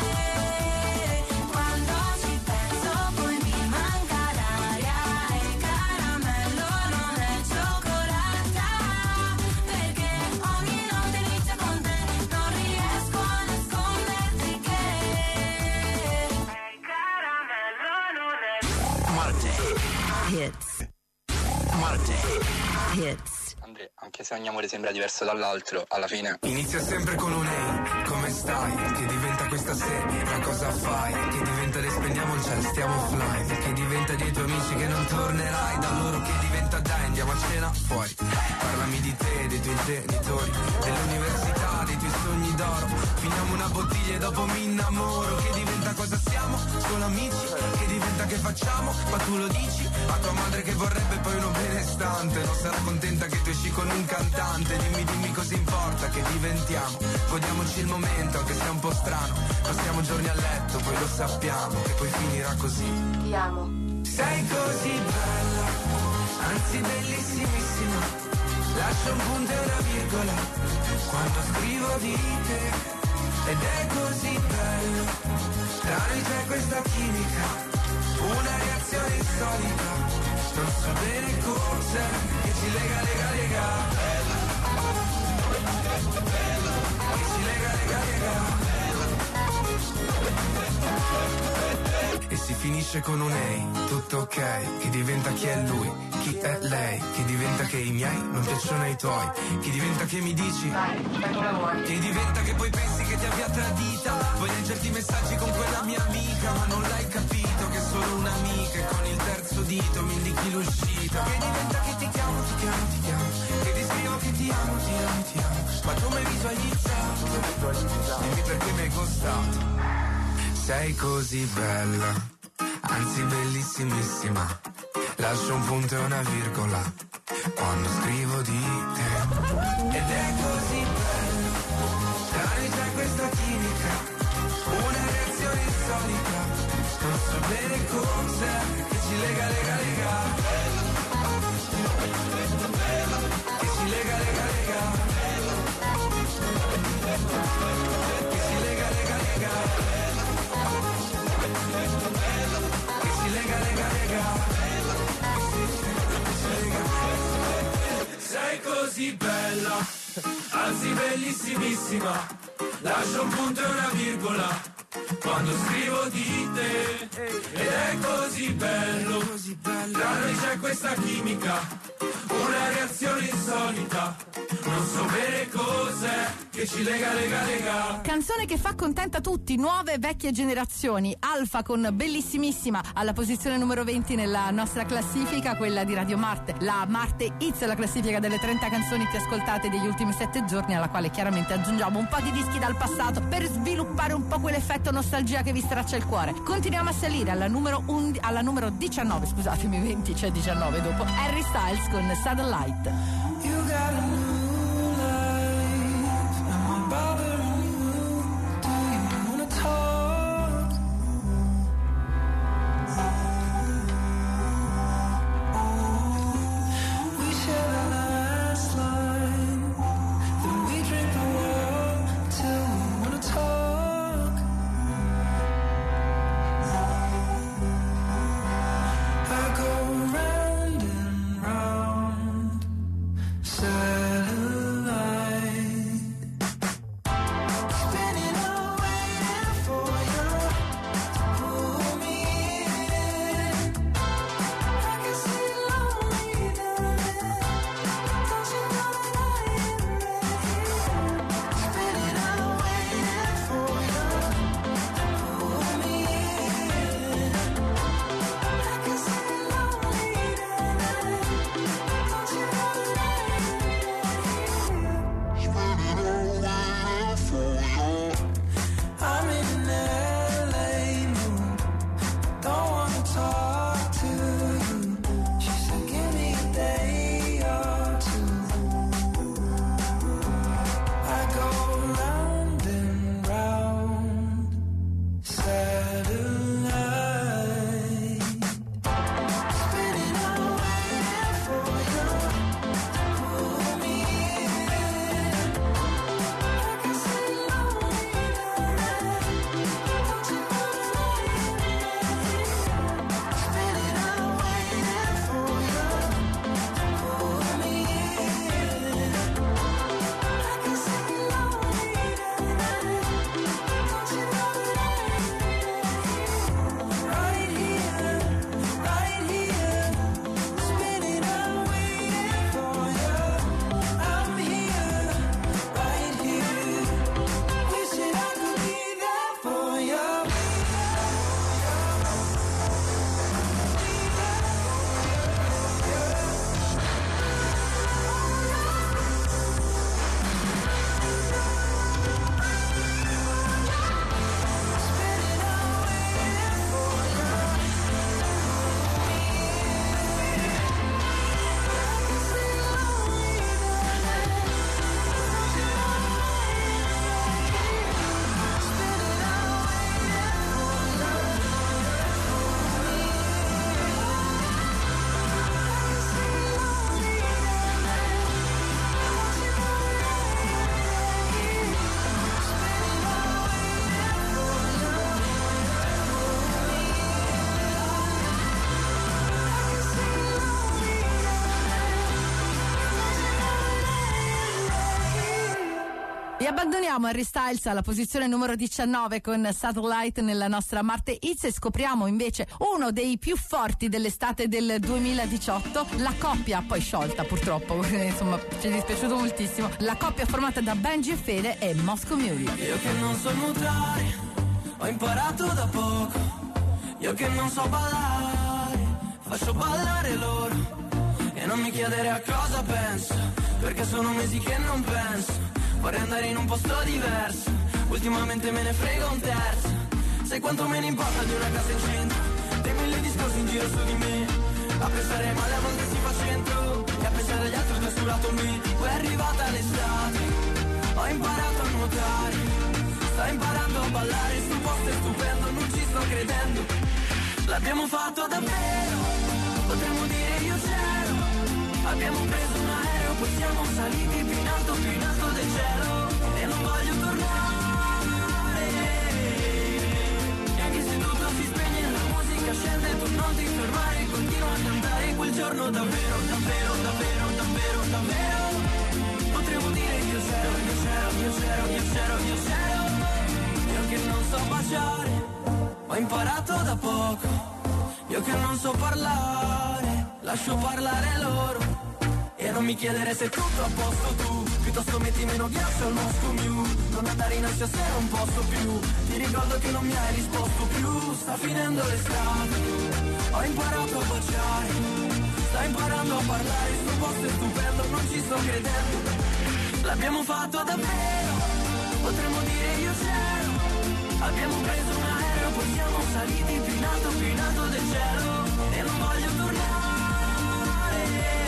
che quando ci penso poi mi manca l'aria, e caramello non è cioccolata, perché ogni notte inizia con te, non riesco a nasconderti che caramello non è Hits. Andrea, anche se ogni amore sembra diverso dall'altro, alla fine Inizia sempre con un ehi, come stai? Che diventa questa sera, cosa fai? Che diventa le spendiamo il cielo, stiamo offline. Che diventa dei tuoi amici che non tornerai, da loro che diventa dai, andiamo a cena fuori. Parlami di te, dei tuoi genitori, dell'università, dei tuoi sogni d'oro. Finiamo una bottiglia e dopo mi innamoro. Che diventa cosa siamo? Solo amici. Che diventa che facciamo? Ma tu lo dici? A tua madre che vorrebbe poi uno benestante, non sarà contenta che tu esci con un cantante. Dimmi cosa importa che diventiamo, godiamoci il momento anche se è un po' strano. Passiamo giorni a letto, poi lo sappiamo che poi finirà così. Ti amo. Sei così bella, anzi bellissimissima, lascio un punto e una virgola quando scrivo di te. Ed è così bello, tra noi c'è questa chimica, una reazione insolita, non so bene cos'è che ci lega. Che ci lega. E si finisce con un ehi, tutto ok, che diventa chi è lui, chi è lei, che diventa che i miei non piacciono ai tuoi, che diventa che mi dici, che diventa che poi pensi che ti abbia tradita, vuoi leggerti i messaggi con quella mia amica, ma non l'hai capito che solo un'amica e con il terzo dito mi indichi l'uscita. Che diventa che ti chiamo, ti chiamo, ti chiamo, che ti scrivo che ti amo, ti amo, ti amo. Ma tu mi hai visualizzato, dimmi perché mi hai costato. Sei così bella, anzi bellissimissima. Lascio un punto e una virgola quando scrivo di te. Ed è così bello, tra noi c'è questa chimica, una reazione insolita. Non so bene cos'è che ci lega, lega, lega. Che ci lega, lega, lega. Che ci lega, lega, lega. Che ci lega, lega, lega. Sei così bella, anzi bellissimissima. Lascio un punto e una virgola quando scrivo di te. Ed è così bello, tra noi c'è questa chimica, una reazione insolita. Non so bene cos'è che ci lega, lega, lega. Canzone che fa contenta tutti, nuove e vecchie generazioni. Alfa con Bellissimissima alla posizione numero 20 nella nostra classifica, quella di Radio Marte. La Marte Hits, la classifica delle 30 canzoni più ascoltate degli ultimi 7 giorni, alla quale chiaramente aggiungiamo un po' di dischi dal passato per sviluppare un po' quell'effetto nostalgia che vi straccia il cuore. Continuiamo a salire alla numero 19, scusatemi, 20, c'è 19 dopo. Harry Styles con Satellite. You got a new life, am I bothering you? Do you wanna talk? We share the last line, then we drink the world till we wanna talk. I go round and round, satellite, spinning away for you to pull me in. I can see lonely darling, don't you know that I am there? Spinning away for you to pull me in. I can see lonely darling, don't you know that I am there? I'm in LA mood, don't wanna talk to you. She said give me a day or two. I go round and round, satellite, spinning away for you to pull me in. I can see lonely darling, don't you know that I am there? Spinning away for you to pull me in. I can see lonely darling, don't you know that I am there? Right here, spinning away for you. I'm here, right here, wishing I could be there for you. E abbandoniamo Harry Styles alla posizione numero 19 con Satellite nella nostra Marte Hits e scopriamo invece uno dei più forti dell'estate del 2018, la coppia poi sciolta purtroppo, insomma ci è dispiaciuto moltissimo, la coppia formata da Benji e Fede e Moscow Mule. Io che non so nuotare, ho imparato da poco Io che non so ballare, faccio ballare loro. E non mi chiedere a cosa penso, perché sono mesi che non penso. Vorrei andare in un posto diverso, ultimamente me ne frega un terzo. Sai quanto me ne importa di una casa in centro, dei mille discorsi in giro su di me. A pensare male a volte si fa centro, e a pensare agli altri che sul lato me. Poi è arrivata l'estate, ho imparato a nuotare, sto imparando a ballare, sto posto è stupendo, non ci sto credendo. L'abbiamo fatto davvero, potremmo dire io c'ero. Abbiamo preso un aereo, poi siamo saliti più in alto del cielo. E non voglio tornare, e anche se tutto si spegne la musica scende, tu non ti fermare, continua a cantare quel giorno davvero, davvero, davvero, davvero, davvero. Potremmo dire io c'ero, io c'ero, io c'ero, io c'ero, io c'ero. Io che non so baciare, ho imparato da poco. Io che non so parlare, lascio parlare loro. E non mi chiedere se è tutto a posto tu, piuttosto metti meno ghiaccio al Moscow Mule. Non andare in ansia se non posso più, ti ricordo che non mi hai risposto più. Sta finendo l'estate, ho imparato a baciare, sta imparando a parlare, sto posto è stupendo, non ci sto credendo. L'abbiamo fatto davvero, potremmo dire io c'ero. Abbiamo preso un aereo, poi siamo saliti più in alto del cielo. E non voglio tornare,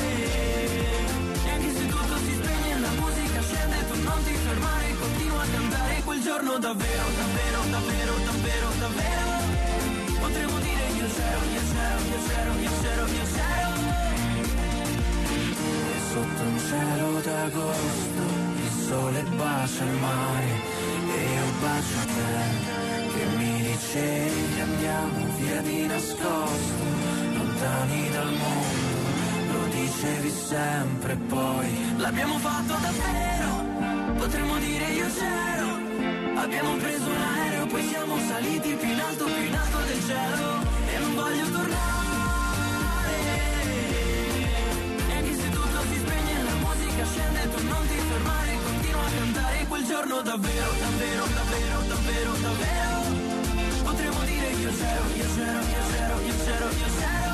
e anche se tutto si spegne la musica scende, tu non ti fermare, continua a cantare quel giorno davvero, davvero, davvero, davvero, davvero. Potremmo dire io c'ero, io c'ero, io c'ero, io c'ero, io c'ero. E sotto un cielo d'agosto il sole bacia il mare e io bacio te, che mi dicevi andiamo via di nascosto, lontani dal mondo, lo dicevi sempre poi. L'abbiamo fatto davvero, potremmo dire io c'ero. Abbiamo preso un aereo, poi siamo saliti più in alto del cielo. E non voglio tornare, e anche se tutto si spegne la musica scende, tu non ti fermare, continua a cantare quel giorno davvero, davvero, davvero, davvero, davvero. Potremmo dire io c'ero, io c'ero, io c'ero, io c'ero, io c'ero.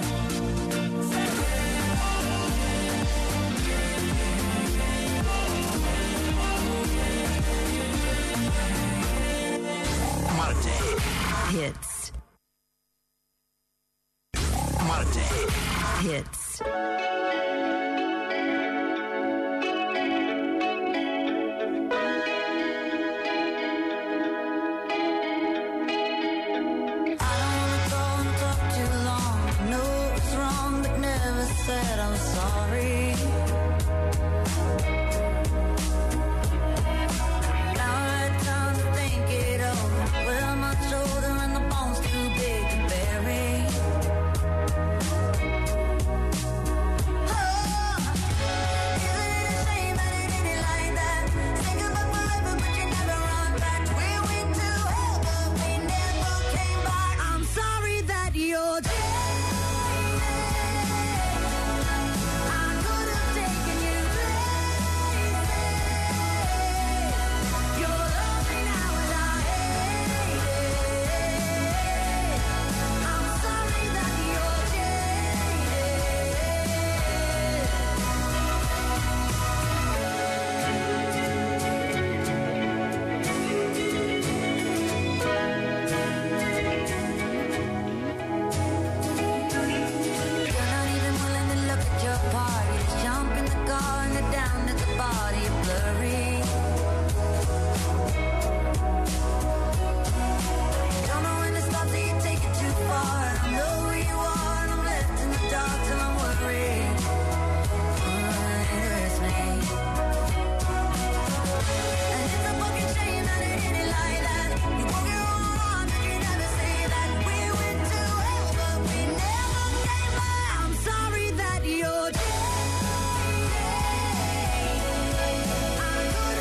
Marte Hits. Marte Hits. Said I'm sorry. Now I had time to think it over. Well, my shoulder and the bones too big to bury. Oh, isn't it a shame that it ended like that? Say goodbye forever, but you never run back. We went to hell, but we never came back. I'm sorry that you're dead. I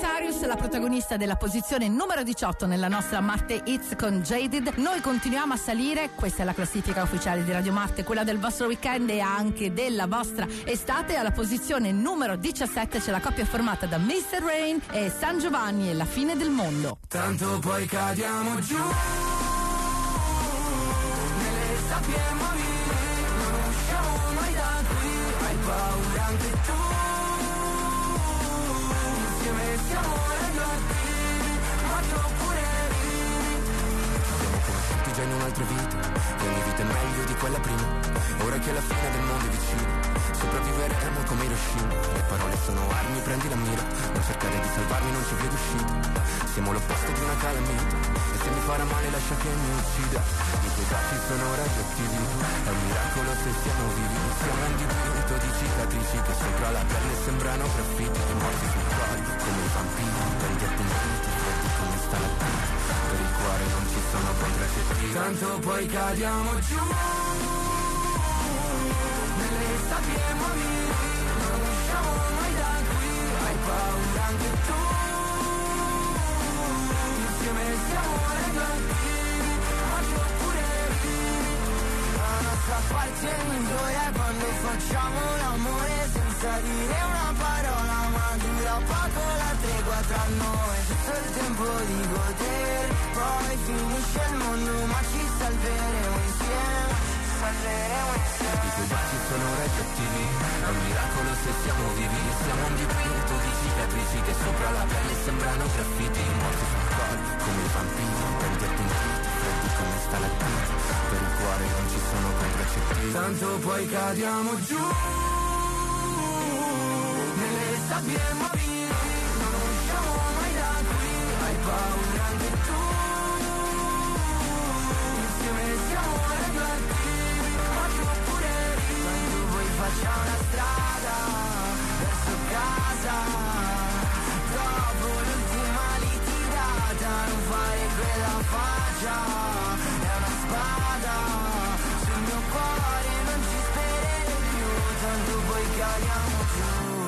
Cyrus, la protagonista della posizione numero 18 nella nostra Marte Hits con Jaded. Noi continuiamo a salire, questa è la classifica ufficiale di Radio Marte, quella del vostro weekend e anche della vostra estate. Alla posizione numero 17 c'è la coppia formata da Mr. Rain e San Giovanni e La fine del mondo. Tanto poi cadiamo giù nelle sabbie morire, non usciamo mai da qui, hai paura anche tu, insieme siamo radioattivi, ma tu pure vivi. Siamo conosciuti già in un'altra vita, e ogni vita è meglio di quella prima, ora che la fine del mondo è vicino, sopravviveremo come Hiroshima, le parole sono armi, prendi la mira, non cercare di salvarmi, non c'è via d'uscita, siamo l'opposto di una calamita, e se mi farà male lascia che mi uccida, i tuoi baci sono radioattivi, è un miracolo se siamo vivi, siamo un dipinto di cicatrici che sopra la pelle sembrano graffiti, morti sul collo come i vampiri, prendi appuntiti, freddi come stalattiti, per il cuore non ci sono contraccettivi, tanto poi cadiamo giù nelle sabbie morire, non usciamo mai da qui, hai paura anche tu, insieme siamo radioattivi, ma tu pure vivi. La nostra parte migliore è quando facciamo l'amore senza dire una parola, ma dura poco la tregua tra noi, tutto il tempo di godere, poi finisce il mondo ma ci salveremo insieme, salveremo insieme. I tuoi baci sono radioattivi, è un miracolo se siamo vivi, siamo un dipinto di cicatrici che sopra la pelle sembrano graffiti, morti sul collo come i vampiri, prendi appuntiti, freddi come stalattiti, per il cuore non ci sono contraccettivi, tanto poi cadiamo giù nelle sabbie morire, non usciamo mai da qui, hai paura anche tu, insieme siamo radioattivi, ma tu pure vivi, quando poi facciamo una strada verso casa, dopo l'ultima litigata, non fare quella faccia, è una spada sul mio cuore, non ci sperare più, tanto poi cadiamo giù.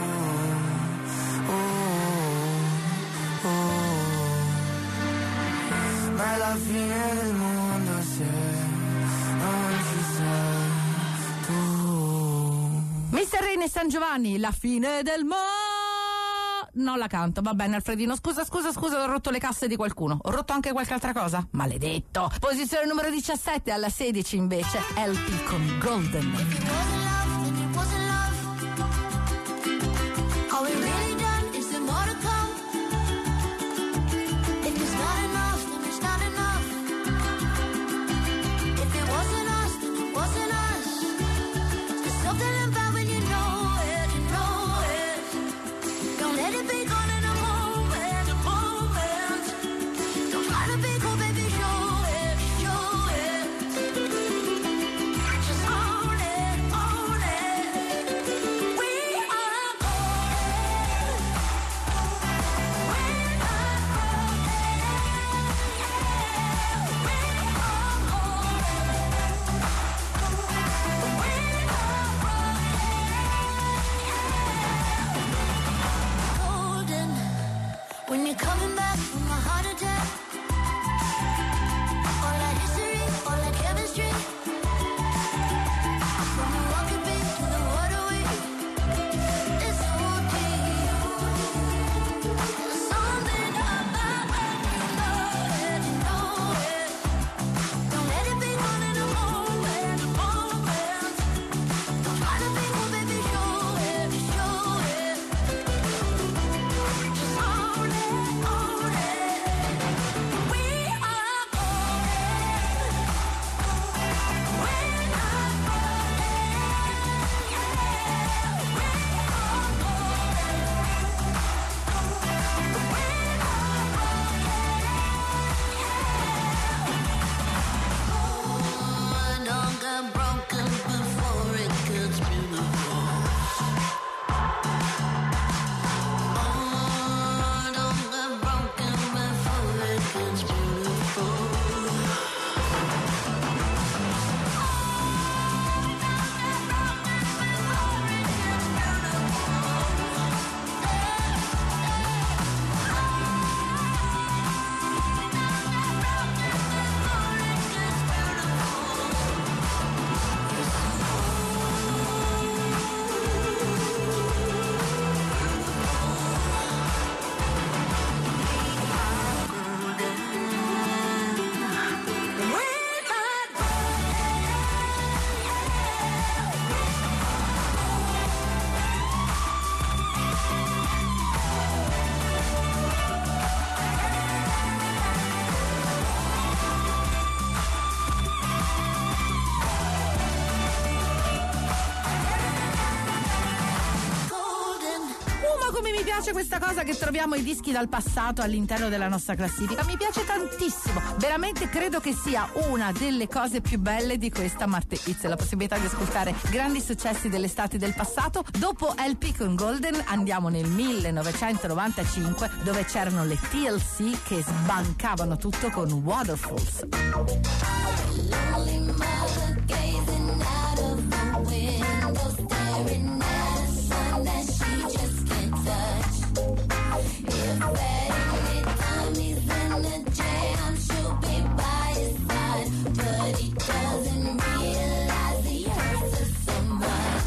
Ma è la fine del mondo se non ci sei tu. Mr. Rain e San Giovanni, La fine del mondo. Non la canto, va bene Alfredino, scusa, ho rotto le casse di qualcuno, ho rotto anche qualche altra cosa, maledetto. Posizione numero 17, alla 16 invece LP con Golden. When you're coming back from a heart attack, all that history, all that chemistry, from the rocket beat to the waterway, it's so deep. There's something about when you know it. Don't let it be gone in a moment. Don't try to be cool, baby, show it. Just own it. piace questa cosa che troviamo i dischi dal passato all'interno della nostra classifica, mi piace tantissimo, veramente credo che sia una delle cose più belle di questa Marte Hits, la possibilità di ascoltare grandi successi dell'estate del passato. Dopo LP con Golden andiamo nel 1995 dove c'erano le TLC che sbancavano tutto con Waterfalls. Lonely mother gazing out of the window, staring at a sun that she just can't touch. If at any time he's in the jam, she'll be by his side, but he doesn't realize he hurts her so much.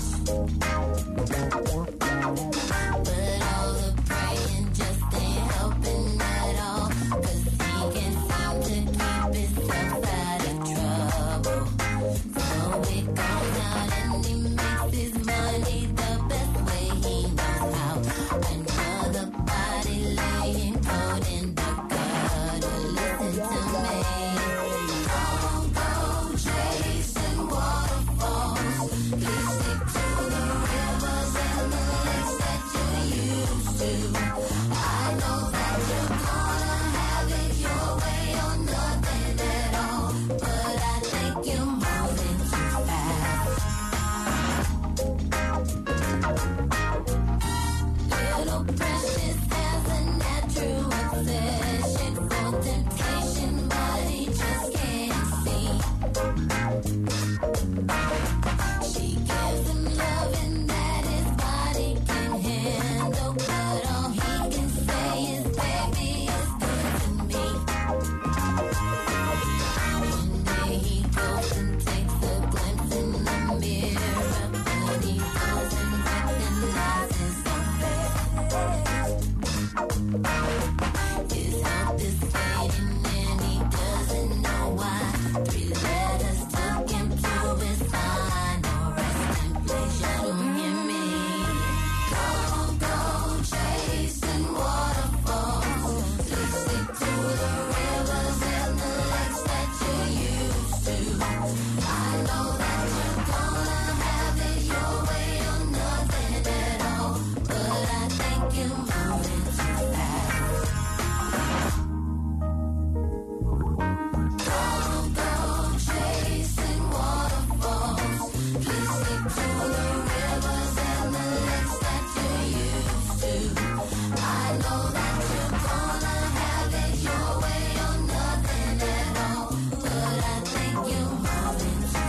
But all the praying just ain't helping at all, 'cause he can't seem to keep himself out of trouble. So he goes out and he makes his money the best way he knows how. Another body laying cold in the gutter. Listen to me. Don't go chasing waterfalls. Please stick to the rivers and the lakes that you're used to. I know that you're gonna have it your way or nothing at all, but I think you're moving too fast. Little precious has a natural obsession for temptation, but he just can't see. She gives him loving that his body can handle, but all he can say is, baby, it's good to me. One day he goes and takes a glimpse in the mirror, but he doesn't recognize his own face. His health is fading and he doesn't know why. 3 letters took him to his final resting place. You don't hear me. Don't go chasing waterfalls. Please stick to the rivers and the lakes that you're used to. I know that you're gonna have it your way or nothing at all, but I think you're moving too fast. Don't go chasing waterfalls. Please stick to the rivers and the lakes that you're used to. I know that you're gonna have it your way or nothing at all, but I think you're moving too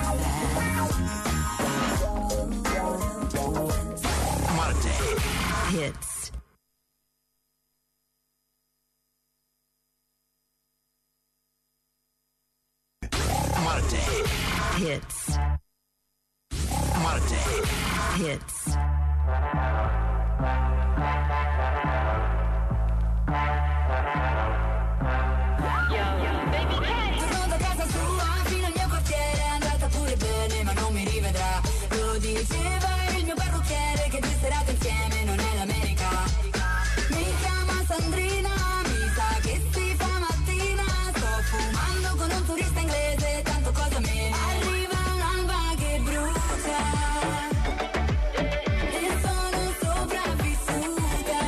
fast. Marte Hits. Marte Hits. Marte Hits. Torno da casa sua fino al mio quartiere, è andata pure bene ma non mi rivedrà. Lo diceva il mio parrucchiere che 2 serate insieme non è l'America. Mi chiama Sandrina, mi sa che si fa mattina. Sto fumando con un turista inglese, tanto cosa me. Arriva un'alba che brucia e sono sopravvissuta.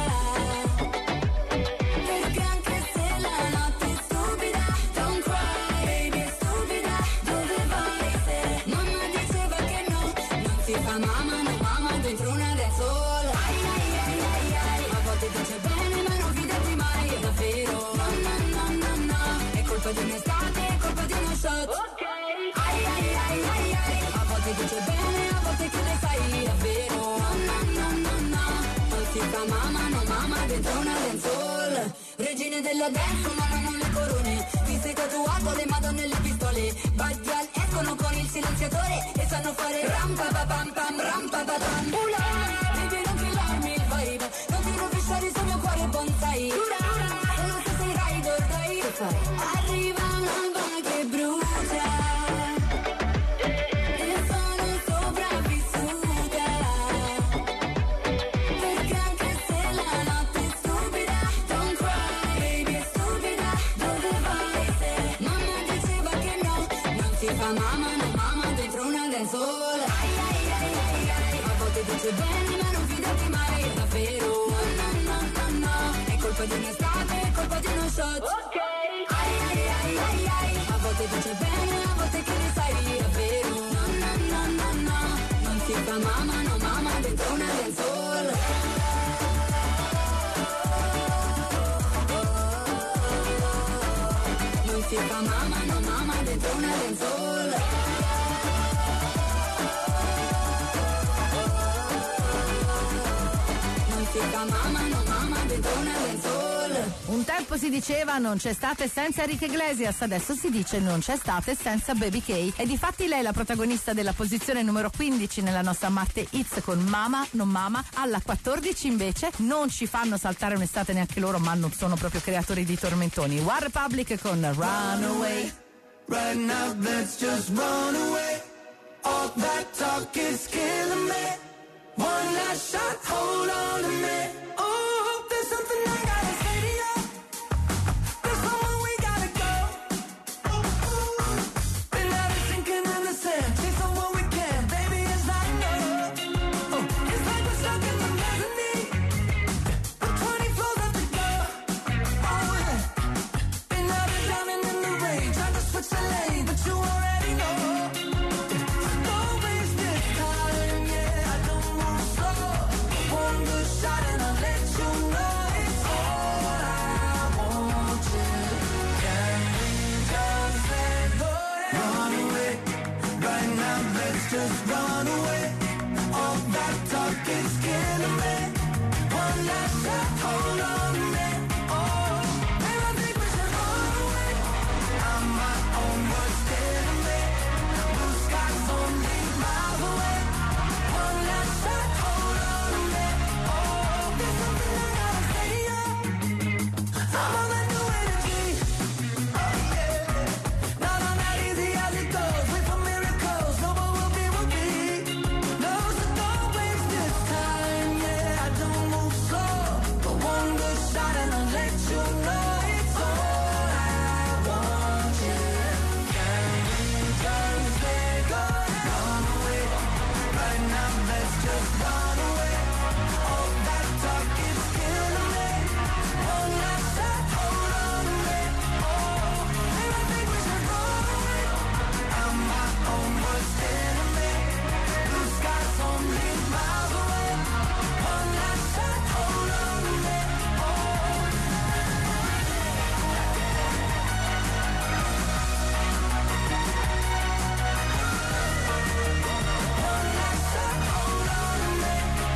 Perché anche se la notte è stupida, don't cry baby è stupida. Dove vai se mamma diceva che no, non si fa mamma, no mamma dentro una dancehall. Ai ai ai ai ai, a volte dice bene ma non fidati mai, è davvero. No no no no no, è colpa di un'estate, è colpa di uno shot. Ai ai ai ai ai, a volte dice bene, a volte che le sai davvero. No no no no no, non si fa mamma, no mamma dentro una dancehall. Regine della dance, ma non le corone. Vi sei tatuato le madonne e le pistole. Baggial escono con il silenziatore e sanno fare rampa pa pam pam rampa pa pam. Ula, devi non killarmi il vibe, non ti rovesciare sul mio cuore bonsai. Ura, e non so se sei ride or die. Che fai? Arriva un'alba che brucia e sono sopravvissuta. Perché anche se la notte è stupida, don't cry baby è stupida. Dove vai se mamma diceva che no, non si fa mamma, no mamma dentro una dancehall. Ai ai ai ai ai, a volte dice bene ma non fidati mai, è davvero. No no no colpa di un'estate, colpa di uno shot. Ok. Ai ai ai ai, a volte dice bene, a volte che ne sai davvero. No no no no no, non si fa mamma, no mamma dentro una dancehall. Non si fa mamma, no mamma dentro una dancehall. Non si fa mamma, no mamma dentro una dancehall. Un tempo si diceva non c'è estate senza Enrique Iglesias, adesso si dice non c'è estate senza Baby K. E difatti lei è la protagonista della posizione numero 15 nella nostra Marte Hits con Mama, non Mama. Alla 14 invece non ci fanno saltare un'estate neanche loro, ma non sono proprio creatori di tormentoni. One Republic con Runaway. Right now, let's just run away. All that talk is killing me. One last shot, hold on to me. Oh, there's something I gotta say to you. There's somewhere we gotta go. Been out of sinking in the sand. Say somewhere we can, baby, it's like no. Oh, it's like we're stuck in the mezzanine. With 20 floors left to go. Oh, yeah. Been out of drowning in the rain. Trying to switch the lane, but you already know. Don't waste this time, yeah. I don't move slow. One good shot and I'll let you know it's all I want you. Can we just let go? Run away. Right now, let's just run away. All that talk is killing me. One last shot, hold on to me. Oh, and I think we should run away. I'm my own worst enemy. Blue skies only miles away. One last shot, hold on to me. Oh, there's something I gotta say to you. I'm on that new energy. Oh yeah. Not on that easy as it goes. Wait for miracles. No, what will be will be. No, so don't waste this time. Yeah, I don't move slow. But one good shot and I'll let you know it's all I want. Yeah. Can we just let go? Run away. Right now, let's just run away. All that talk is killing me. One last shot, hold on to me. Oh, and I think we should run away. I'm my own worst enemy. Blue skies only miles away. One last shot, hold on to me. Oh. One last shot, hold on to me.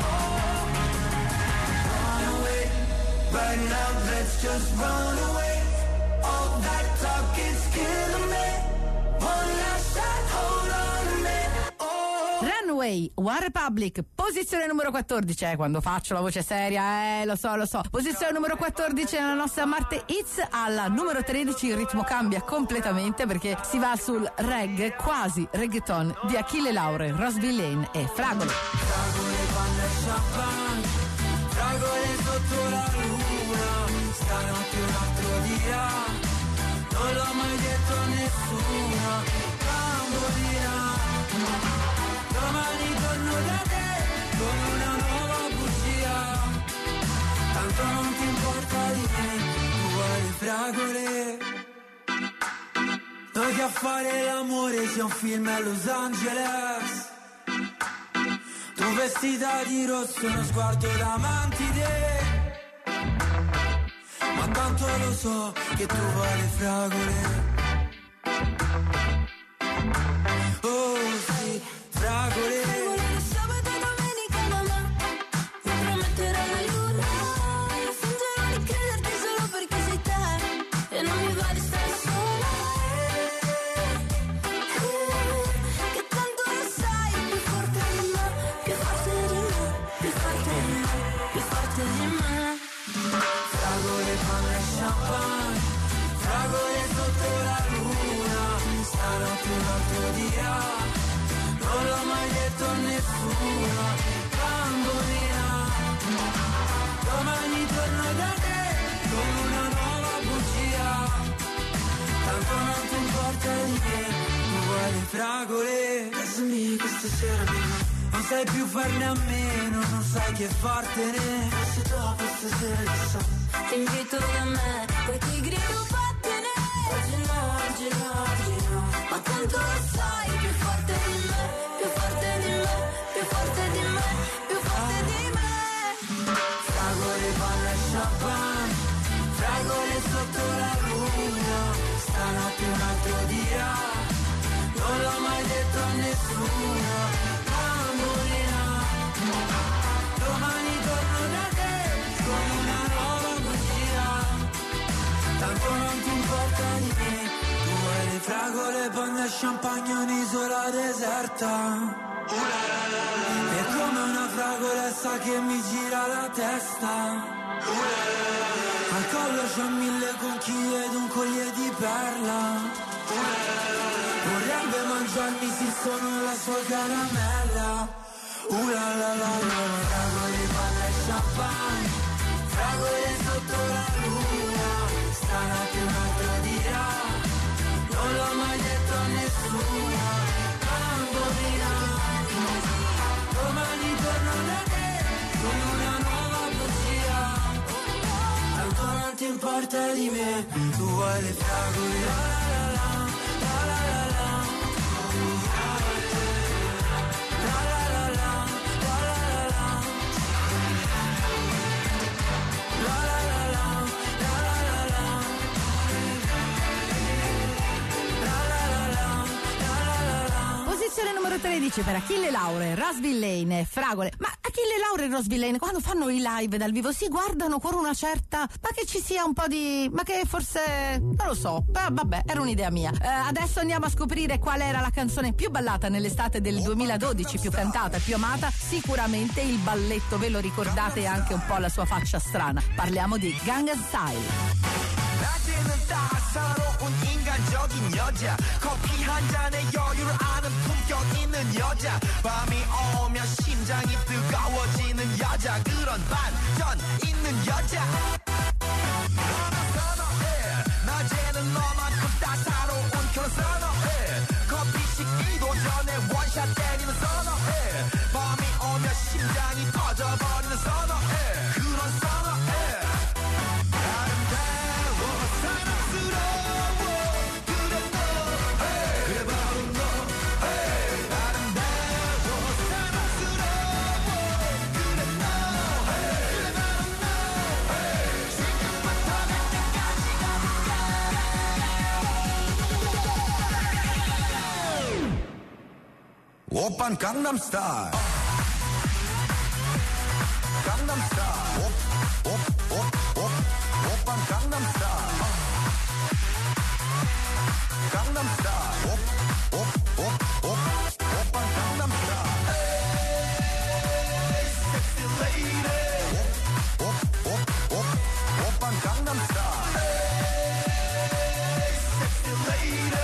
Run away. Right now, let's just run away. All that talk is killing me. One last shot, hold on to me. Oh. Runway, One Republic, posizione numero 14, quando faccio la voce seria, lo so. Posizione numero 14 nella nostra Marte Hits. Alla numero 13 il ritmo cambia completamente perché si va sul reggae, quasi reggaeton di Achille Lauro, Ross Villain e Fragole. Fragole, panna e champagne, fragole sotto la luna, stanotte un altro dia, non l'ho mai detto a nessuno, bambolina, domani torno da te con una nuova bugia, tanto non ti importa di me, tu vuoi fragole, noi che a fare l'amore sia un film a Los Angeles. Tu vestita di rosso, uno sguardo da mantide. Ma tanto lo so che tu vuoi le fragole. Oh sì, fragole. Fragole sabato e domenica mamma, mi prometterai la luna. Io fingerò di crederti solo perché sei te e non mi va di stare sola. Che tanto lo sai, più forte di me, più forte di me, più forte di me, più forte di me. Fragole, panna e champagne, fragole sotto la luna, stanotte un altro dia, non l'ho mai detto a nessuno, bambolina, domani torno da te con una nuova bugia, tanto non ti importa di me, tu vuoi le fragole, casa mia questa sera non sai più farne a meno, non sai che fartene, forse dopo stasera chissà, ti invito da me, poi ti grido vattene. Oggi no, oggi no, oggi no, ma tanto lo sai, più forte di me, più forte di me, più forte di me, più forte di me. Fragole, panna e champagne, fragole sotto la luna, stanotte un altro dirà, non l'ho mai detto a nessuno, bambolina, domani torno da te, con una nuova bugia, tanto non ti importa di me, tu hai le fragole, panna e champagne, un'isola deserta. E come una fragolessa che mi gira la testa. Al collo c'ho 1000 conchiglie ed un collier di perla. Vorrebbe mangiarmi se sono la sua caramella. La la la la, fragole, panna e champagne, fragole sotto la luna, stanotte un altro dirà, non l'ho mai detto a nessuno, bambolina. Domani torno da te con una nuova bugia, tanto non ti importa di me, tu vuoi le fragole, la la la la, la la la la, la la la la, la la la la, la la la la, la la la la, la la la la. Posizione numero 13 per Achille Laure, Ross Villain, Fragole. Ma Achille Laure e Ross Villain quando fanno i live dal vivo si guardano con una certa, ma che ci sia un po' di, ma che forse non lo so, vabbè, era un'idea mia. Adesso andiamo a scoprire qual era la canzone più ballata nell'estate del 2012, più cantata, più amata. Sicuramente il balletto, ve lo ricordate, e anche un po' la sua faccia strana. Parliamo di Gangnam Style. 낮에는 따사로운 인간적인 여자 커피 한 잔에 여유를 아는 품격 있는 여자 밤이 오면 심장이 뜨거워지는 여자 그런 반전 있는 여자 너는 선호해 낮에는 너만큼 따사로운 그런 선호해 커피 식기도 전에 원샷 때리는 선호해 밤이 오면 심장이 터져버리는 선호해 그런 선호해 오빤 강남스타일 강남스타일 오빤 강남스타일 강남스타일 오빤 강남스타일 섹시 레이디 오빤 강남스타일 섹시 레이디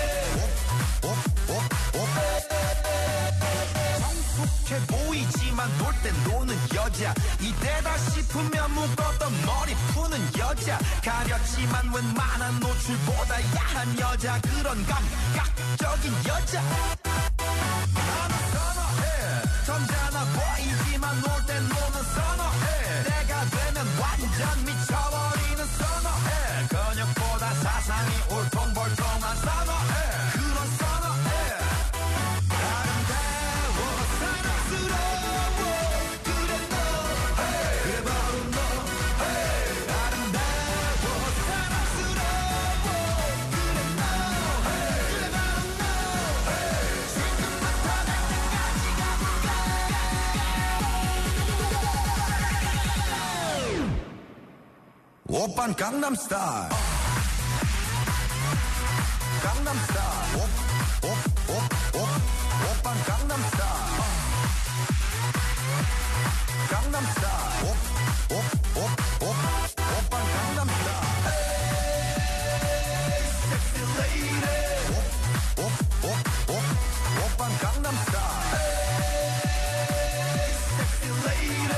성숙해 보이지만 놀 땐 노는 여자 이때다 싶으면 묶었던 머리 푸는 여자 가렸지만 웬만한 노출보다 야한 여자 그런 감각적인 여자 나는 선호해 점잖아 보이지만 놀 땐 노는 선호해 내가 되면 완전 미쳐버리는 선호해 근육보다 사상이 울퉁불퉁한 선호해 그런 선호해 오빤 강남스타일 강남스타일 오빤 강남스타일 강남스타일 오빤 강남스타일 섹시 레이디 오빤 강남스타일 섹시 레이디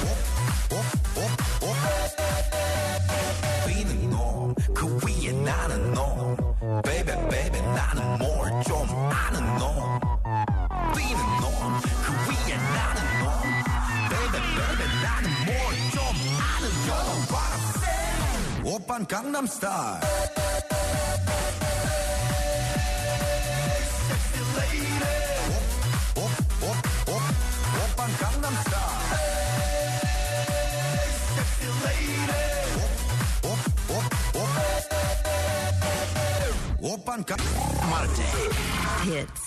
B는 놈, 그 위에 나는 놈 Baby baby 나는 뭘 좀 아는 놈 B는 놈, 그 위에 나는 놈 Baby baby 나는 뭘 좀 아는 놈 What I'm saying Oppan Gangnam Style. Sexy lady. Oppan Gangnam Style. Sexy lady. Oppan Gangnam Marte Hits.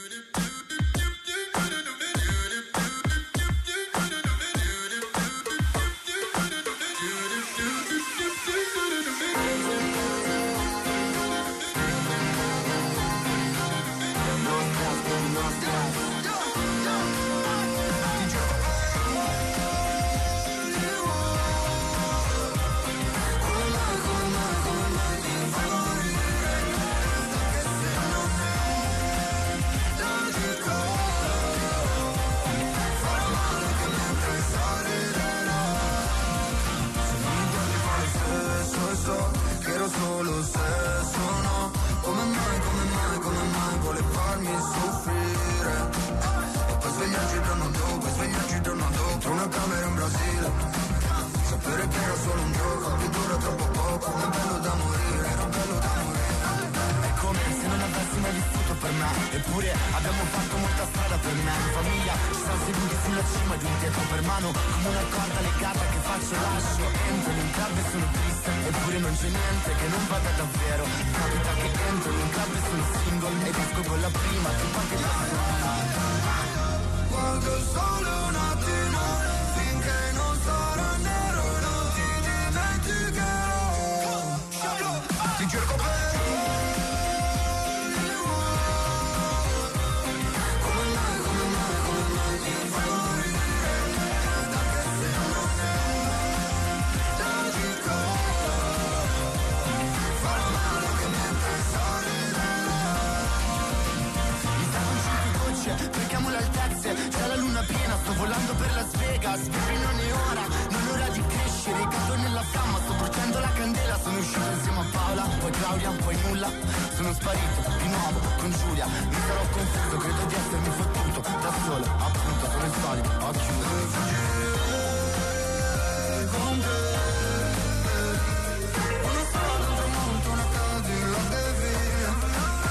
Solo sesso, no. Come mai vuole farmi soffrire? E poi svegliarci il giorno dopo, tra una camera in Brasile. Sapere che era solo un gioco, che dura troppo poco, ma è bello da morire, era bello da morire. È come se non avessi mai vissuto per me, eppure abbiamo fatto molta strada per me. In famiglia ci siamo seduti sulla cima di un tetto per mano, come una corda legata che faccio lascio. Entro in un club e sono triste, eppure non c'è niente che non vada davvero. Capita che entro in un club e sono single ed esco con la prima tipa che passa. Guardo solo un attimo, finché non sarà nero e non ti dimenticherò. Ti cerco per cerchiamo le altezze, c'è la luna piena, sto volando per Las Vegas, baby non è ora, non è ora di crescere, cado nella fiamma, sto bruciando la candela, sono uscito insieme a Paola, poi Claudia, poi nulla, sono sparito di nuovo con Giulia, mi sarò confuso, credo di essermi fottuto, da solo, appunto, sono il solito, ho chiuso. Con te, una strada, un tramonto, una Cadillac e via.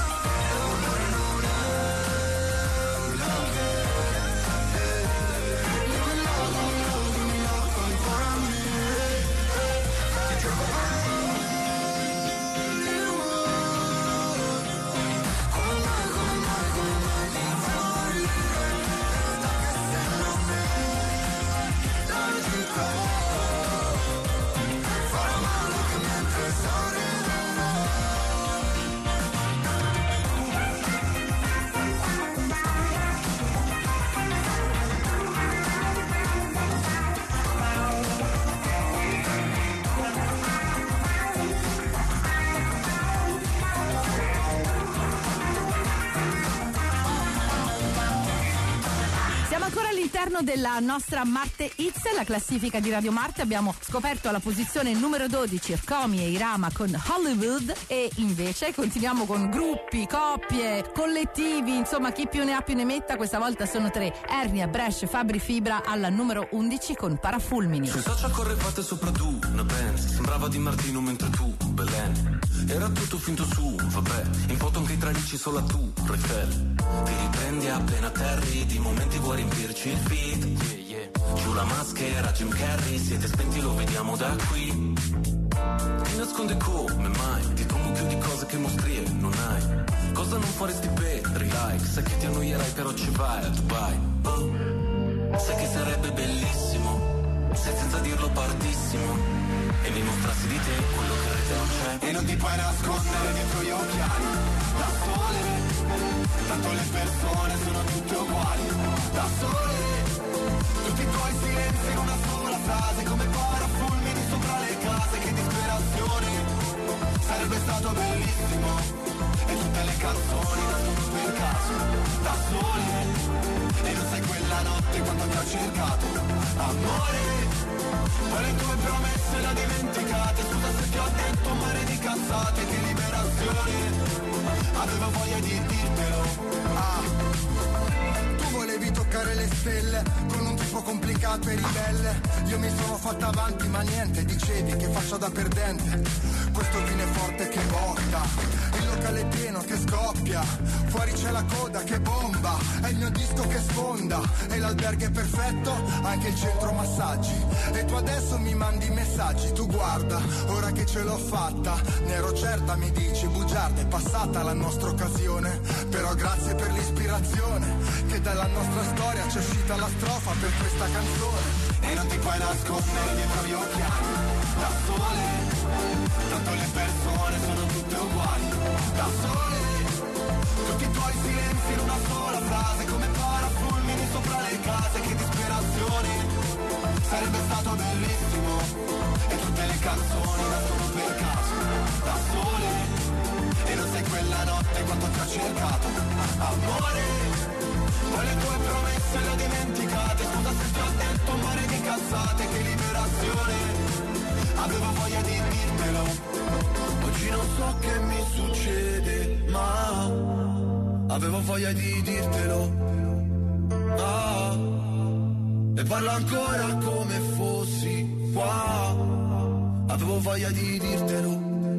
Della nostra Marte Hits, la classifica di Radio Marte. Abbiamo scoperto alla posizione numero 12 Ercomi e Irama con Hollywood, e invece continuiamo con gruppi, coppie, collettivi, insomma chi più ne ha più ne metta. Questa volta sono 3: Ernia, Brescia, Fabri Fibra alla numero 11 con Parafulmini. Sui social correvate sopra tu, una Benz, sembrava Di Martino mentre tu, Belen, era tutto finto su, vabbè, in foto anche i tralicci solo tu, Rachel. Ti riprendi appena atterri, di momenti vuoi riempirci il feed. Giù la maschera, Jim Carrey, siete spenti, lo vediamo da qui. Ti nasconde come mai, ti trovo più di cose che mostrie non hai. Cosa non faresti per like? Sai che ti annoierai però ci vai a Dubai. Oh, sai che sarebbe bellissimo se senza dirlo partissimo e mi mostrassi di te quello che rete non c'è. E non ti puoi nascondere dietro gli occhiali da sole, tanto le persone sono tutte uguali da sole. Tutti i tuoi silenzi in una sola frase, come parafulmini sopra le case. Che disperazione, sarebbe stato bellissimo. E tutte le canzoni nascono per caso, da sole. E non sai quella notte quando ti ho cercato, amore. Poi le tue promesse le dimenticate. Scusa se ti ho detto un mare di cazzate. Che liberazione, avevo voglia di dirtelo. Tu volevi toccare le stelle con un tempo complicato e ribelle. Io mi sono fatta avanti ma niente, dicevi che faccio da perdente. Questo vino è forte che botta, il locale è pieno che scoppia, fuori c'è la coda che bomba, è il mio disco che sfonda, e l'albergo è perfetto, anche il centro massaggi. E tu adesso mi mandi messaggi, tu guarda, ora che ce l'ho fatta, ne ero certa mi dici, bugiarda, è passata la nostra occasione. Però grazie per l'ispirazione, che dalla nostra storia c'è uscita la strofa per questa canzone. E non ti puoi nascondere dietro gli occhiali, da sole, tanto le persone sono tutte uguali, da sole, tutti i tuoi silenzi in una sola frase, come parafulmini sopra le case, che disperazione, sarebbe stato bellissimo, e tutte le canzoni nascono per caso, da sole, e non sei quella notte quando ti ho cercato, amore, poi le tue promesse le ho dimenticate, scusa se ti ho detto un mare di cazzate, che liberazione, avevo voglia di dirtelo, oggi non so che mi succede, ma avevo voglia di dirtelo, e parlo ancora come fossi qua, avevo voglia di dirtelo,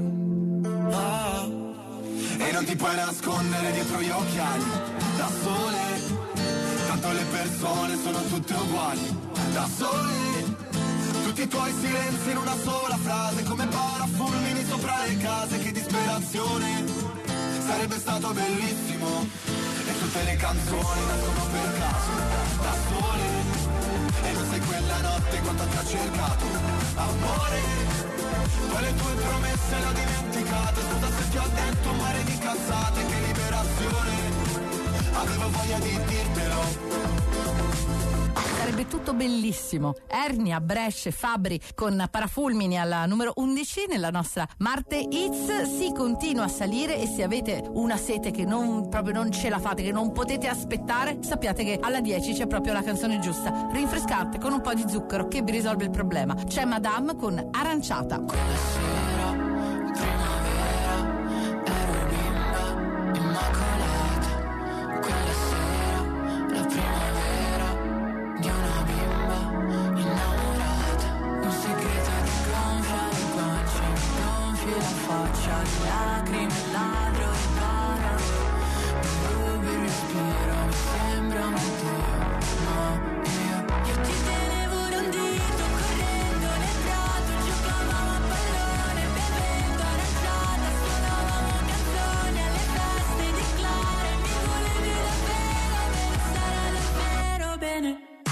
e non ti puoi nascondere dietro gli occhiali, da sole, tanto le persone sono tutte uguali, da sole, tutti i tuoi silenzi in una sola frase, come parafulmini sopra le case, che disperazione, sarebbe stato bellissimo, e tutte le canzoni nascono per caso, da sole, e non sei quella notte quando ti ho cercato, amore, poi le tue promesse le ho dimenticate, scusa se ti ho detto un mare di cazzate, che liberazione, avevo voglia di dirtelo. Sarebbe tutto bellissimo. Ernia, Brescia, Fabbri con Parafulmini alla numero 11 nella nostra Marte Hits. Si continua a salire, e se avete una sete che proprio non ce la fate, che non potete aspettare, sappiate che alla 10 c'è proprio la canzone giusta, rinfrescante con un po' di zucchero, che vi risolve il problema. C'è Madame con Aranciata. Quella sera, primavera, ero bimba, immacolata. Quella sera, la primavera di una bimba innamorata. Un segreto di gonfia le guance, mi gonfi la faccia, le lacrime, il ladro e parano. Mi rubi il respiro, mi sembra un Dio, ma io ti tenevo da un dito, correndo nel prato, giocavamo a pallone, bevendo aranciata, suonavamo canzoni alle feste di Clara, e mi volevi davvero, deve stare davvero bene.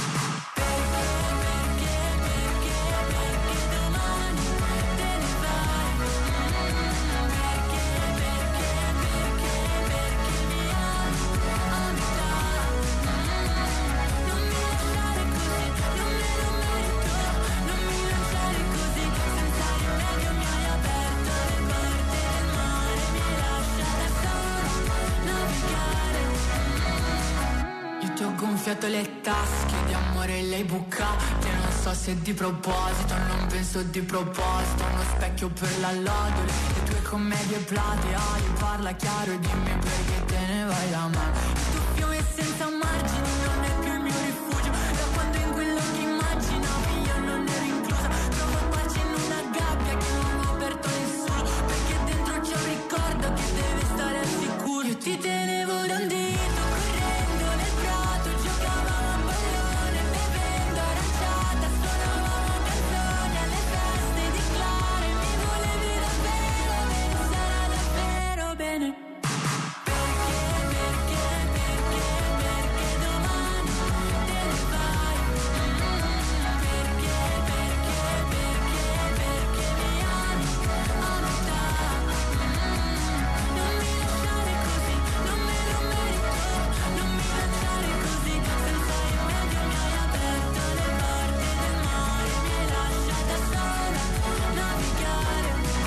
Perché domani te ne vai, perché mi ami a metà, non mi lasciare così, non me lo merito, non mi lasciare così, senza rimedio mi hai aperto le porte del mare, mi lascia da solo navigare. Io ti ho gonfiato le tasche di amore e lei bucate, non so se di proposito, non penso di proposito, uno specchio per la lodole, le tue commedie plateali, parla chiaro e dimmi perché te ne vai da me. Il tuo fiume senza margini non è più il mio rifugio, da quando in quell'occhio immaginavi io non ero inclusa, trovo pace in una gabbia che non ho aperto a nessuno, perché dentro c'è un ricordo che deve stare al sicuro. Io ti tenevo da un dito, correndo nel prato, giocavamo a pallone, bevendo aranciata, suonavamo canzoni alle feste di Clara, e mi volevi davvero, deve stare davvero bene. Perché domani te ne vai, perché mi ami a metà, non mi lasciare così, non me lo merito, non mi lasciare così, senza rimedio mi hai aperto le porte del mare, mi lascia da sola navigare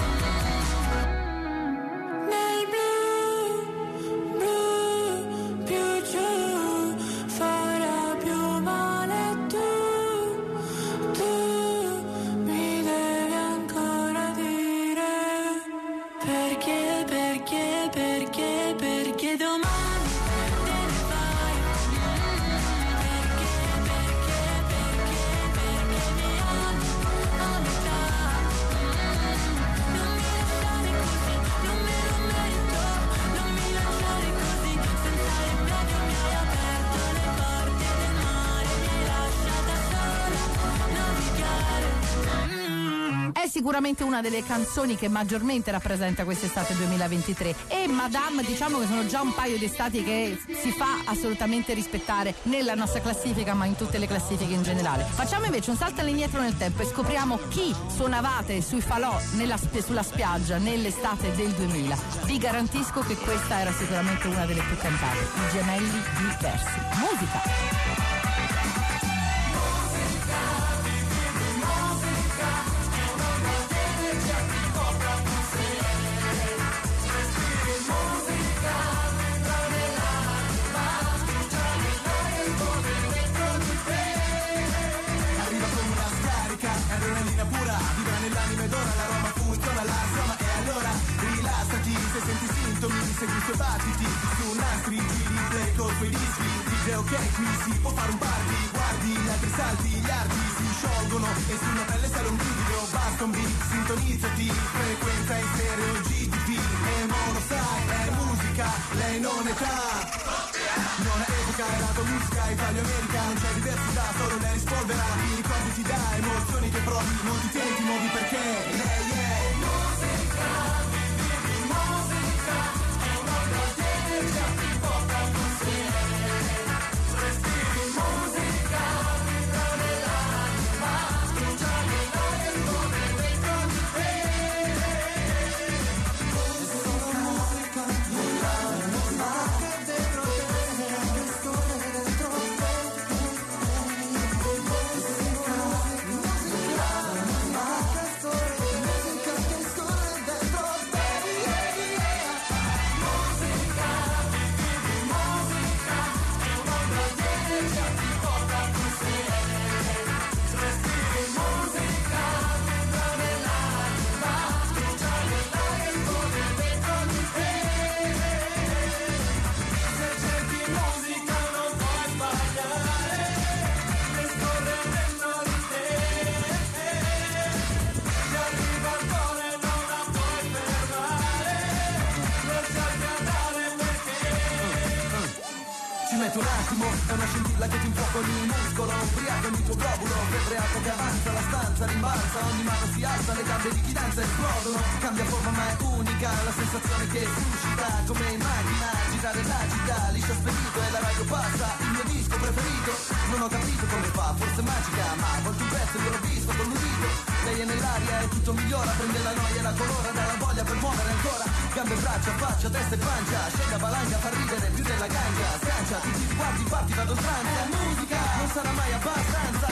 nel blu, più giù farà più male. Tu mi devi ancora dire perché domani te ne vai, perché sicuramente una delle canzoni che maggiormente rappresenta quest'estate 2023, e Madame diciamo che sono già un paio di estati che si fa assolutamente rispettare nella nostra classifica, ma in tutte le classifiche in generale. Facciamo invece un salto all'indietro nel tempo e scopriamo chi suonavate sui falò sulla spiaggia nell'estate del 2000. Vi garantisco che questa era sicuramente una delle più cantate, i Gemelli Diversi. Musica. Pura, vibra nell'anima ed ora l'aroma funziona, la zona e allora rilassati, se senti sintomi segui i suoi battiti, su nastri giri play con i suoi dischi, dice ok qui si può fare un party, guardi gli altri salti, gli arti si sciolgono e sulla pelle sale un brivido, basta un beat, sintonizzati, frequenza in stereo GTV, e mono sai, è musica, lei non età, non è epoca, è la tua musica, Italia America, non c'è diversità, solo lei rispolvera, i ricordi ti dà, emozioni che provi, non ti tieni, ti muovi perché lei è musica, vivi musica, è un'onda di energia, ti porta con sé, respiri musica, vibra nell'anima, brucia nell'aria e scorre dentro di te, sono musica, nell'anima che dentro te, che scorre dentro te, un attimo, è una scintilla che ti infuoca ogni muscolo, ubriaco ogni tuo globulo, febbre che avanza, la stanza rimbalza, ogni mano si alza, le gambe di chi danza esplodono, cambia forma ma è unica, la sensazione che suscita, come in macchina, girare la città, liscia spedito e la radio passa, il mio disco preferito, non ho capito come fa, forse magica, ma a volte un pezzo io l'ho visto con l'udito, lei è nell'aria e tutto migliora, prende la noia e la colora, dà la voglia per muovere ancora, gambe, braccia, faccia, testa e pancia, scende a valanga, fa ridere più della ganja, sgancia, tutti i guardi, parti, vado stranza, musica, non sarà mai abbastanza.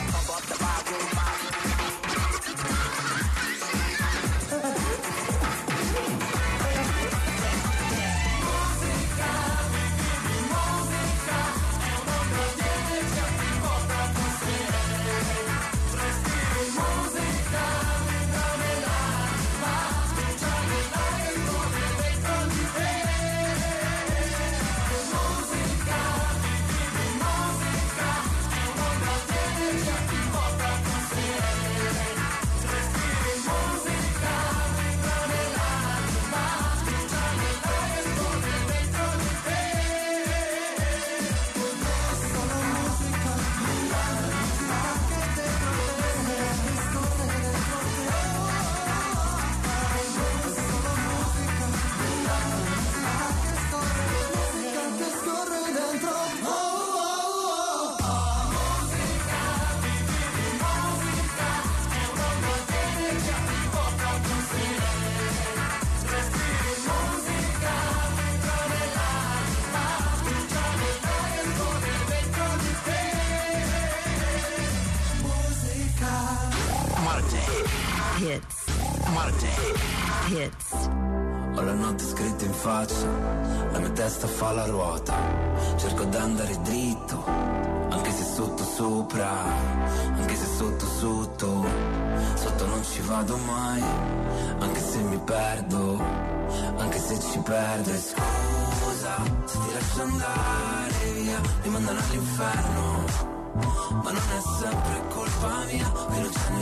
Hits. Ho la notte scritta in faccia, la mia testa fa la ruota, cerco d'andare dritto, anche se sotto sopra, anche se sotto sotto, sotto non ci vado mai, anche se mi perdo, anche se ci perdo. E scusa se ti lascio andare via, mi mandano all'inferno, ma non è sempre colpa mia, qui non c'è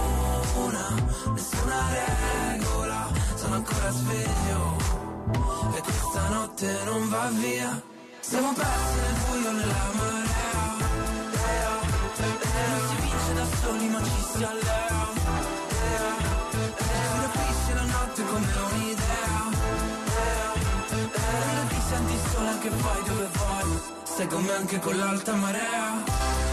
nessuna regola, sono ancora sveglio e questa notte non va via. Siamo persi nel buio, nella marea, non si vince da soli ma ci si allea, notte come un'idea. Quando ti senti sola che vai dove vuoi, sei con me anche con l'alta marea.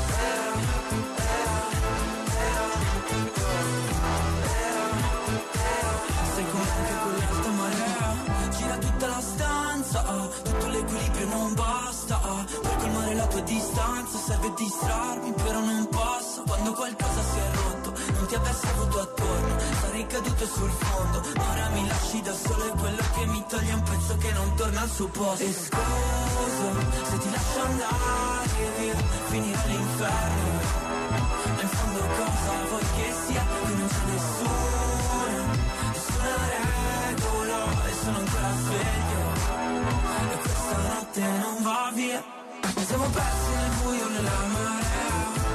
Sei con me anche con l'alta marea. Gira tutta la stanza, tutto l'equilibrio non basta. Per colmare la tua distanza serve distrarmi, però non posso. Quando qualcosa si è rotto, non ti avessi avuto attorno, sarei caduto sul fondo. Ora mi lasci da solo, è quello che mi toglie un pezzo che non torna al suo posto. E scusa, se ti lascio andare via, finire all'inferno. Ma in fondo cosa vuoi che sia? Qui non c'è nessuna regola, e sono ancora sveglio, e questa notte non va via. Siamo persi nel buio, nella marea.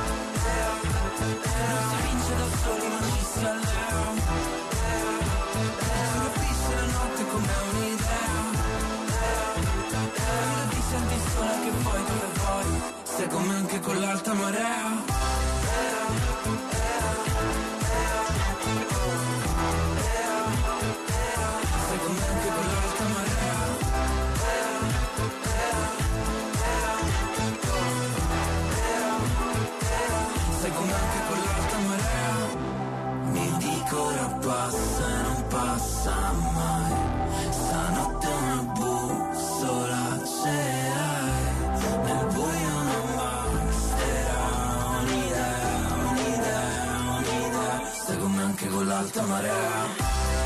Non si vince da soli ma ci si allea. Si capisce la notte come un'idea. Quando ti senti sola che poi dove vuoi, sei con me anche con l'alta marea. Sei con me anche con l'alta marea. Sei con me anche con l'alta marea. Mi dico ora passa e non passa mai. Stanotte una bussola cerai. Nel buio non basterà un'idea. Sei con me anche con l'alta marea.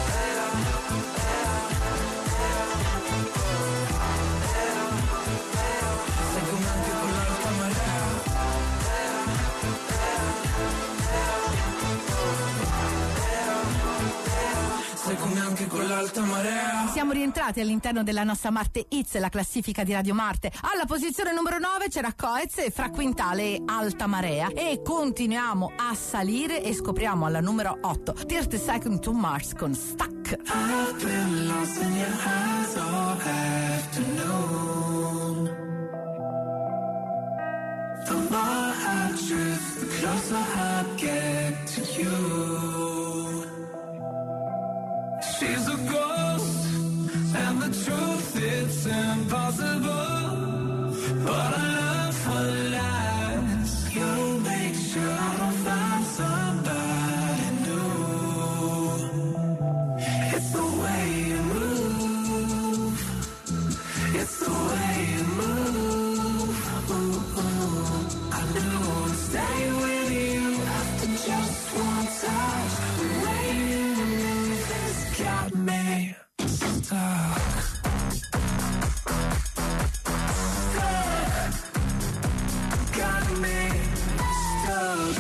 Come anche con l'alta marea. Siamo rientrati all'interno della nostra Marte Hits, la classifica di Radio Marte. Alla posizione numero 9 c'era Coez e Fra Quintale e Alta Marea. E continuiamo a salire e scopriamo alla numero 8 30 Seconds to Mars con Stuck. I've been lost in your eyes all afternoon. The more I drift, the closer I get to you. She's a ghost, and the truth, it's impossible. But I love her lies. You make sure I don't find somebody new. It's the way you move. It's the way you move. I knew I'd stay with you after just one touch. The way you move has got me stuck. Got me stuck.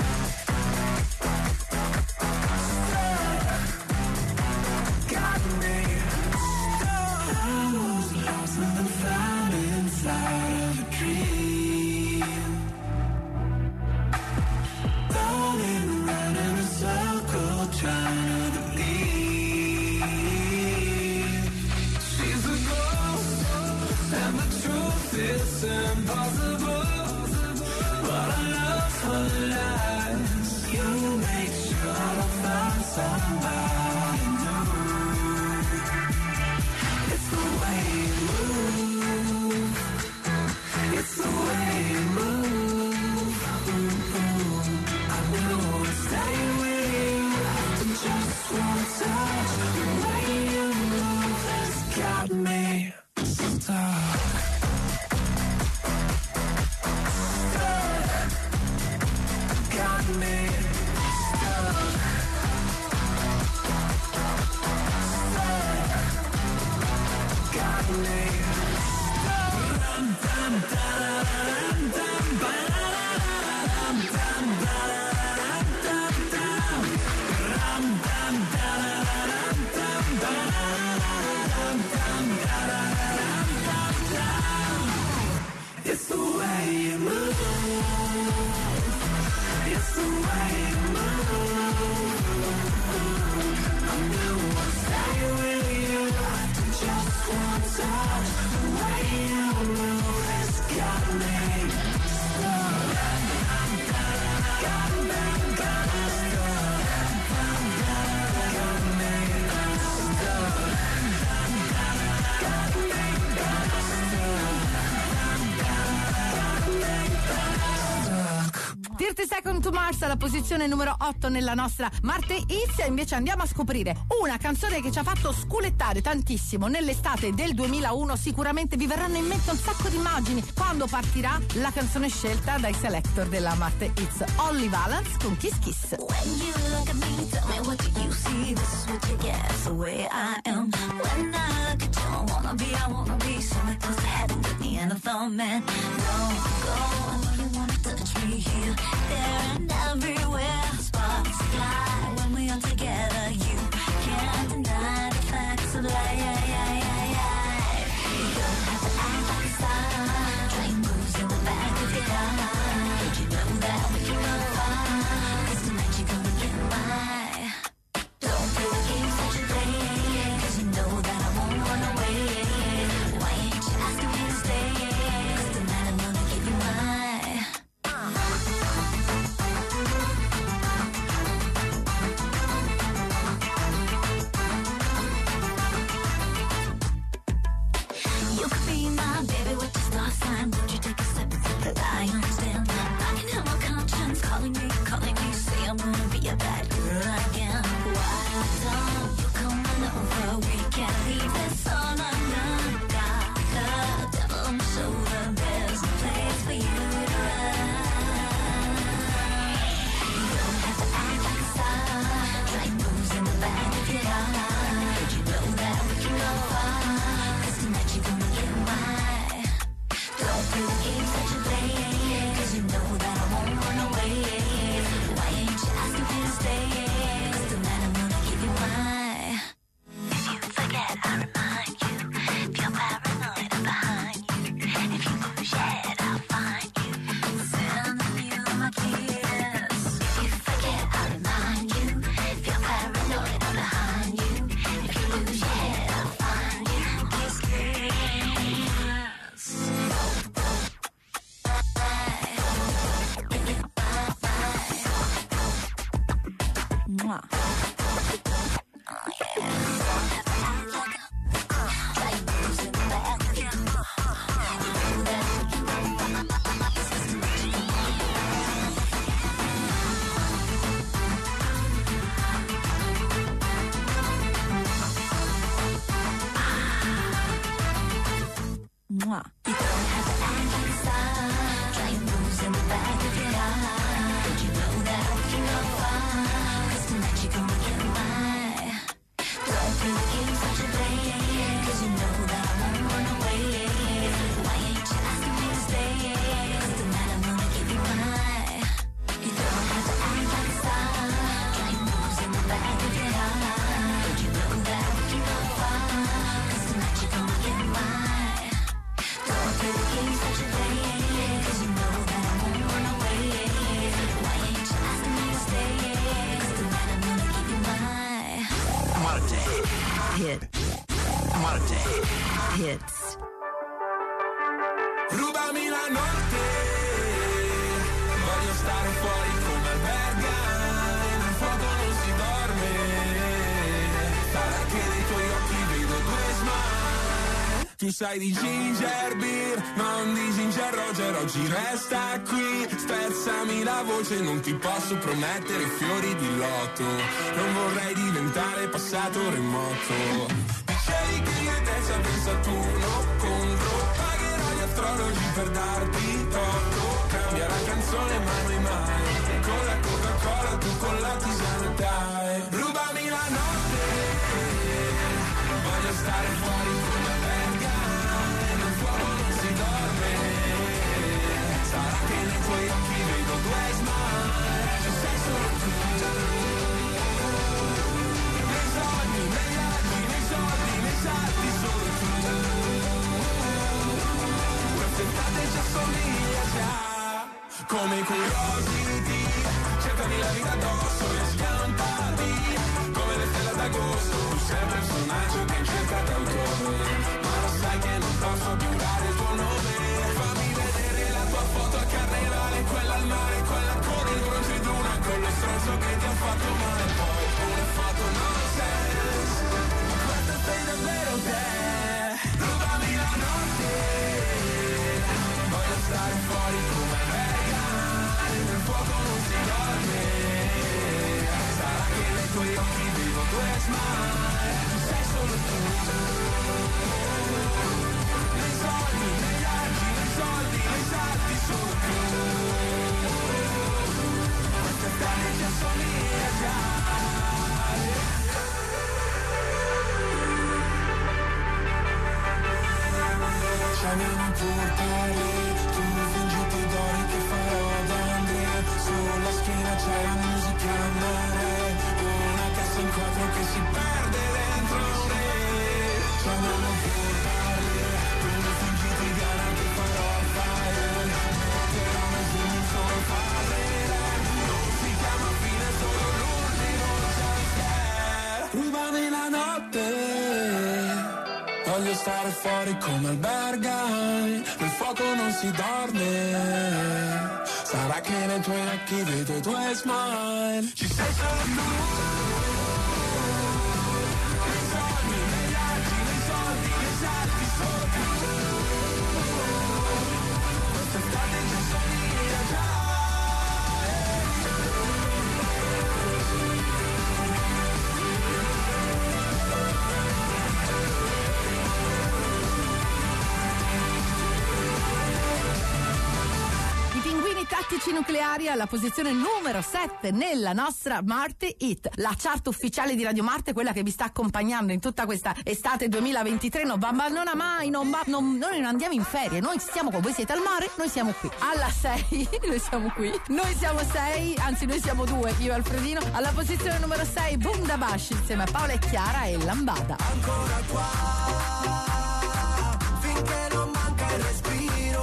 Got me stuck. I was lost and then found inside of a dream. Running around in a circle trying to believe. She's a ghost and the truth is impossible. But I love her lies. You make sure I don't find somebody new. It's the way you move. It's the way you move. I knew I'd stay with you after just one touch. The way you move has got me stuck. Got me stuck. Got me It's the way you move. It's the way you move. I knew I'd stay with you after just one touch. The way you move has got me 30 Seconds to Mars alla posizione numero 8 nella nostra Marte Hits. E invece andiamo a scoprire una canzone che ci ha fatto sculettare tantissimo nell'estate del 2001. Sicuramente vi verranno in mente un sacco di immagini quando partirà la canzone scelta dai selector della Marte Hits. Holly Valance con Kiss Kiss. When you look at me, tell me what do you see? This is what you get, it's the way I am. When I look at you, I wanna be somewhere close to heaven with me and a thumb, man. Don't go, I know you wanna touch me here, there and everywhere. Sparks fly when we are together. You can't deny the facts of life. You don't have to act like a star. Train moves in the back of your eye. Did you know that we can run far? 'Cause tonight you're gonna get my. Don't play the games that you play, 'cause you know that I won't run away. Why ain't you asking me to stay? 'Cause tonight I'm gonna give you my. You could be my baby with the star sign. Won't you take a step that I understand? I can hear my conscience calling me, say I'm gonna be a bad girl again. Why don't you come on over? We can't leave this all undone. Got the devil on my shoulder. There's no place for you to run. You don't have to act like a star. Try moves in the back of your eye. Did you know that we can go far? 'Cause tonight you're gonna get my. Don't play the games that you play, 'cause you know that I won't run away. Why ain't you asking me to stay? 'Cause tonight I'm gonna give you my. If you forget, I remind you. If you're paranoid, I'm behind you. If you lose your head, I'll find you. Sending you my kiss. If you forget, I remind you. If you're paranoid, I'm behind you. If you lose your head, I'll find you. Kiss, kiss. Mwah. Mwah. You don't have to act like a star. Try moves in the back of your eye. Did you know that we can go far? 'Cause tonight you're gonna get my. Don't play the games that you play, 'cause you know that I won't run away. Why ain't you asking me to stay? 'Cause tonight I'm gonna give you my. You don't have to act like a star. Try moves in the back of your eye. Did you know that we can go far? 'Cause tonight you're gonna get my. Don't play the games that you play, 'cause you know that I won't run away. Why ain't you asking me to stay? 'Cause tonight I'm gonna give you my. Marte Hits. Marte Hits. Rubami la notte, voglio stare fuori come alberga, e nel fuoco non si dorme. Sarà che nei tuoi occhi vedo due smile. Tu sai di ginger beer, non di ginger Roger, oggi resta qui. Spezzami la voce, non ti posso promettere fiori di loto. Non vorrei diventare passato remoto. Dicevi che io e te ci pensa turno contro. Pagherò gli astrologi per darti torto. Cambia la canzone ma noi mai. Con la Coca-Cola, tu con la tisana, dai. Rubami la notte, voglio stare fuori come alberga, e nel fuoco non si dorme. Sarà che nei tuoi occhi vedo due smile. Ci sei solo tu. Nei sogni, nei viaggi, nei soldi, nei salti, solo tu. Quest'estate ci assomiglia già, come curiosity. Cercami la vita addosso e scampati, come le stelle d'agosto. Tu sei un personaggio che in cerca d'autore, ma lo sai che non posso più dare il tuo nome. Fammi vedere la tua foto a carnevale, quella al mare, quella con il bronzo ed una con lo stronzo che ti ha fatto male. Poi una foto nonsense, ma questa sei davvero te. Rubami la notte, voglio stare fuori come alberga, e nel fuoco smile, sei solo tu. Nei sogni, nei viaggi, nei soldi, nei salti, solo tu. Quest'estate già somiglia già. Chiamiamo portare, tu fingiti d'ori che farò da Andrea. Sulla schiena c'è la musica amare, una cassa in quattro che si perde dentro un re. Chiamiamo portare, tu fingiti gara che farò fare. Metterò nel film un solo parere, non si chiama fine, solo l'ultimo jumpscare. Rubami la notte, voglio stare fuori come albergai, nel fuoco non si dorme. Sarà che nei tuoi occhi vedo i tuoi smile. Ci sei solo tu. Nei sogni, nei viaggi, nei soldi, nei salti, solo tu. Quest'estate già somiglia già. Tattici nucleari alla posizione numero 7 nella nostra Marte Hit, la chart ufficiale di Radio Marte, quella che vi sta accompagnando in tutta questa estate 2023. Non abbandona mai, noi non andiamo in ferie, noi stiamo con voi, siete al mare, noi siamo qui alla 6, noi siamo qui, noi siamo 6, anzi noi siamo 2, io e Alfredino. Alla posizione numero 6 Bundabash insieme a Paola e Chiara e Lambada. Ancora qua, finché non manca il respiro.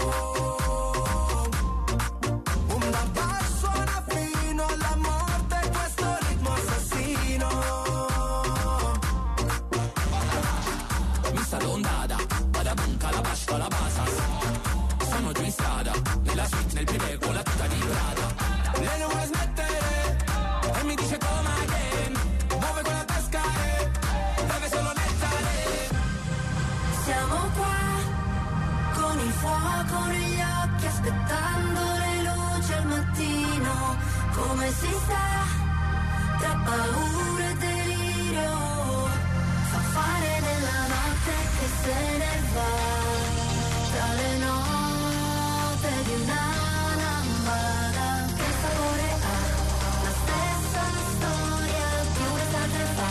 La basa, sono giù in strada, nella suite, nel privé, con la tuta di Prada. Lei non vuole smettere, e mi dice come again, muove con la tasca e deve solo nettare. Siamo qua, con il fuoco negli occhi, aspettando le luci al mattino. Come si sta, tra paura e delirio, fa fare nella notte che se ne va. Tra le note di una lambada, che sapore ha? La stessa storia di un'estate fa.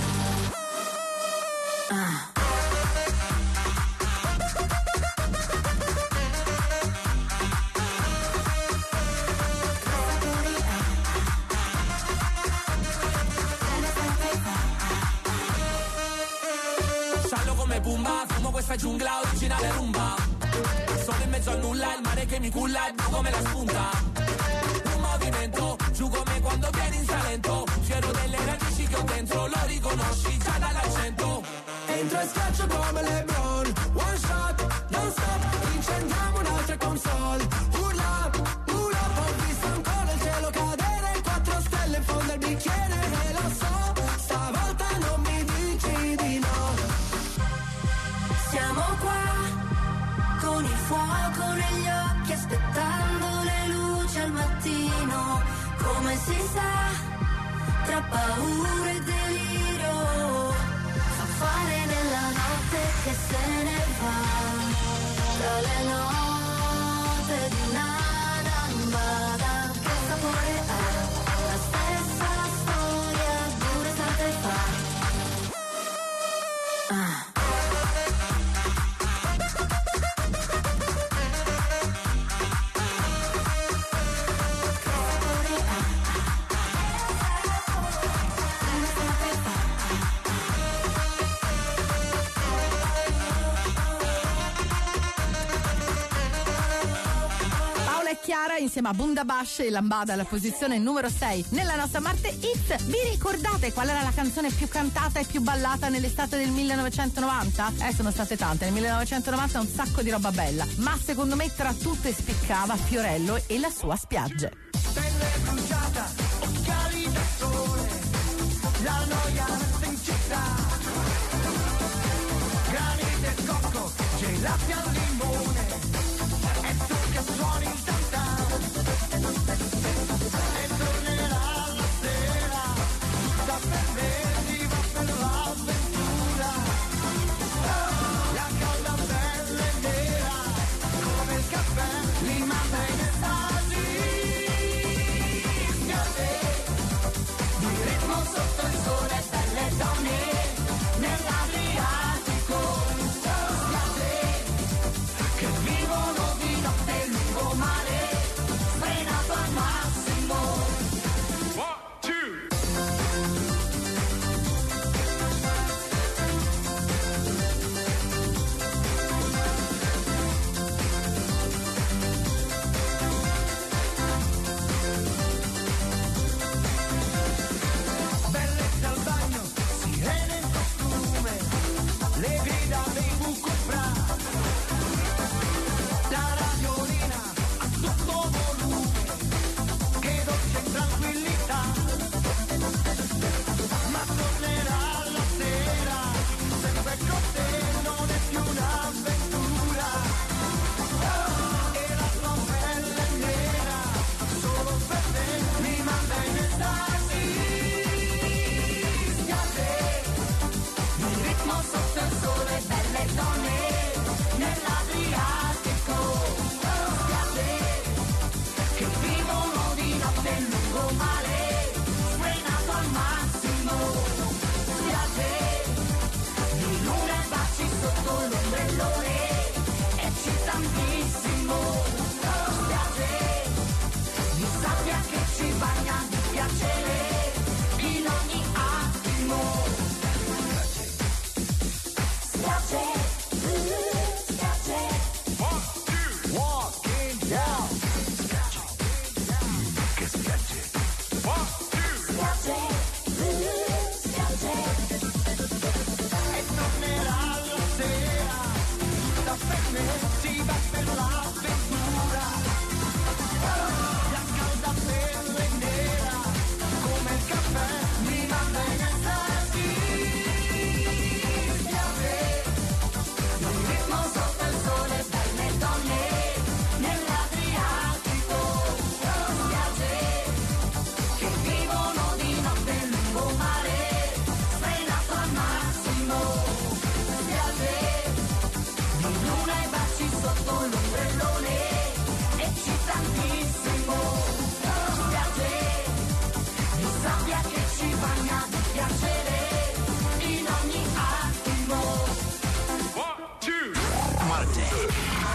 Sciallo come Pumba, fumo questa giungla originale rumba. Sono in mezzo al nulla, il mare che mi culla è blu come la spunta. Un movimento, giù come quando vieni in Salento. Fiero delle radici che ho dentro, lo riconosci già dall'accento. Entro e schiaccio come LeBron, one shot, non stop, incendiamo un'altra console. Urla, urla, ho visto ancora il cielo cadere, 4 stelle in fondo al bicchiere, e lo so, stavolta non mi dici di no. Siamo qua, con il fuoco negli occhi, aspettando le luci al mattino. Come si sa, tra paura e delirio, fa fare nella notte che se ne va. Tra le note di una lambada, che sapore ha? La stessa storia di un'estate fa. Chiara insieme a Bundabash e Lambada alla posizione numero 6 nella nostra Marte Hit. Vi ricordate qual era la canzone più cantata e più ballata nell'estate del 1990? Sono state tante, nel 1990 un sacco di roba bella, ma secondo me tra tutte spiccava Fiorello e la sua spiaggia. Pelle bruciata, occhiali da sole, la noia in città. Granite e cocco, gelati al limone, e tu che suoni il tantà, e tornerà la sera, da per me ti va per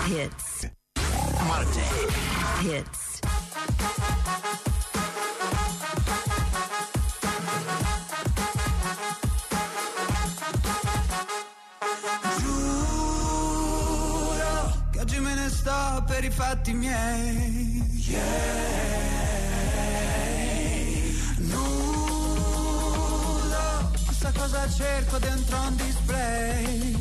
Hits. Marte Hits. Giuro che oggi me ne sto per i fatti miei. Nudo, chissà cosa cerco dentro un display.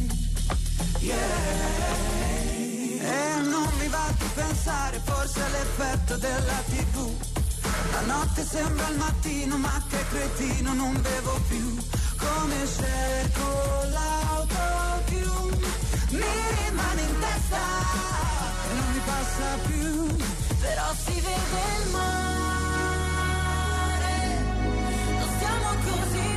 E non mi va di pensare, forse è l'effetto della TV. La notte sembra il mattino, ma che cretino, non bevo più. Come cerco l'autotune, mi rimane in testa e non mi passa più. Però si vede il mare, non stiamo così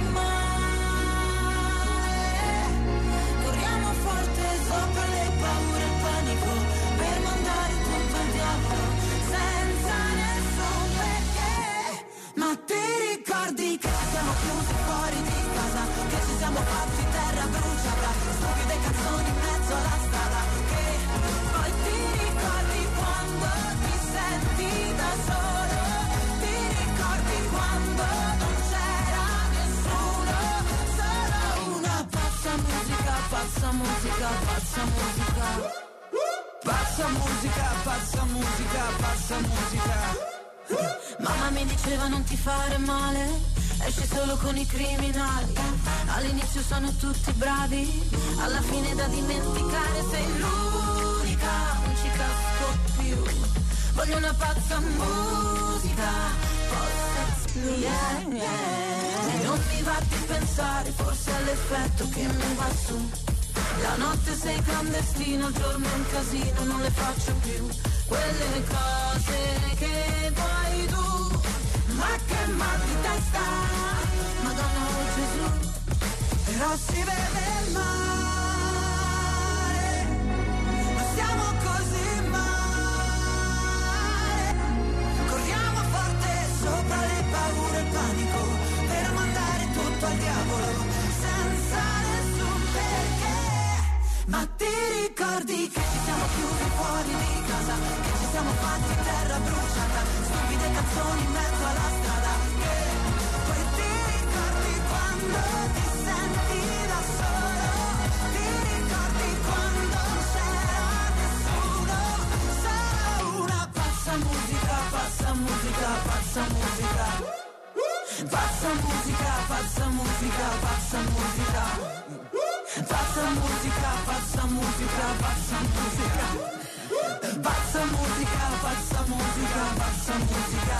male. Corriamo forte sopra le paure e il panico, per mandare tutto al diavolo senza nessun perché. Ma ti ricordi che ci siamo chiusi fuori di casa, che ci siamo fatti terra bruciata, stupide canzoni in mezzo alla strada, che poi ti ricordi quando ti senti da solo, ti ricordi quando non c'era nessuno, solo una pazza musica, pazza musica, pazza musica, pazza musica, pazza musica, pazza musica. Mamma mi diceva non ti fare male, esci solo con i criminali. All'inizio sono tutti bravi, alla fine da dimenticare sei l'unica, non ci casco più. Voglio una pazza musica, post-sex blues. E non mi va di pensare, forse è l'effetto che mi va su. La notte sei clandestino, il giorno è un casino, non le faccio più quelle cose che vuoi tu. Ma che mal di testa, Madonna o Gesù. Però si vede il mare, ma siamo così male. Corriamo forte sopra le paure e il panico, per mandare tutto al diavolo senza nessun perché. Ma ti ricordi che ci siamo chiusi fuori di casa, che ci siamo fatti terra bruciata, stupide canzoni in mezzo alla strada, che poi ti ricordi quando ti senti da solo, ti ricordi quando non c'era nessuno, solo una pazza musica, pazza musica, pazza musica, pazza musica, pazza musica, pazza musica, pazza musica, pazza musica, pazza musica, pazza musica, pazza musica, pazza musica.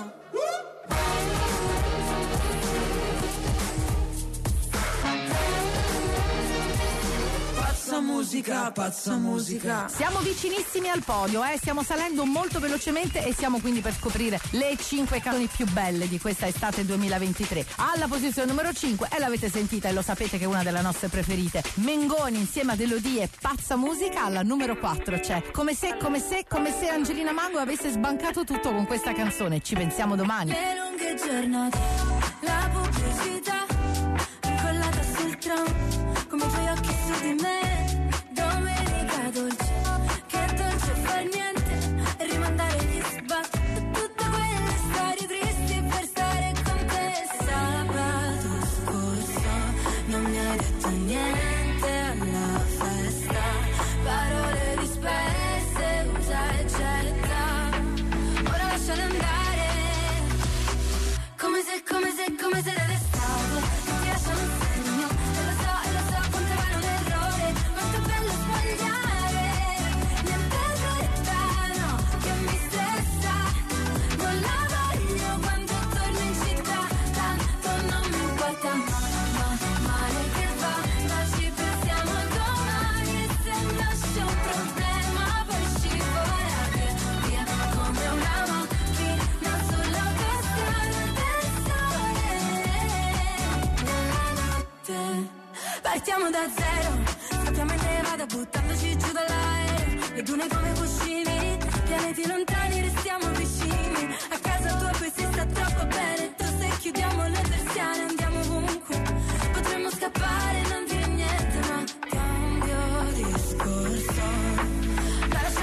Pazza musica, pazza musica. Siamo vicinissimi al podio, stiamo salendo molto velocemente e siamo quindi per scoprire le 5 canzoni più belle di questa estate 2023. Alla posizione numero 5, e l'avete sentita e lo sapete che è una delle nostre preferite, Mengoni insieme ad Elodie, Pazza musica. Alla numero 4 c'è Come se Angelina Mango avesse sbancato tutto con questa canzone. Ci pensiamo domani. Le lunghe giornate, la pubblicità incollata sul tram, come i tuoi occhi su di me. Domenica dolce, che dolce far niente e rimandare gli sbatti, tutte quelle storie tristi per stare con te. Sabato scorso non mi hai detto niente alla festa, parole disperse, usa e getta, ora lasciale andare, come se era d'estate, non ti lasciano un segno, e lo so quanto vale un errore, quanto è bello sbagliare, niente lontano che mi stressa, non la voglio quando torno in città, tanto non mi importa, ma male che va, ma ci pensiamo domani, e se nasce un problema poi scivolare via come una macchina sull'autostrada del sole. Nella notte partiamo da zero, sappiamo in nevada buttandoci giù dall'aereo, le dune come cuscini, pianeti lontani restiamo vicini, a casa tua poi si sta troppo bene, tu se chiudiamo le persiane andiamo ovunque, potremmo scappare non dire niente, ma cambio discorso,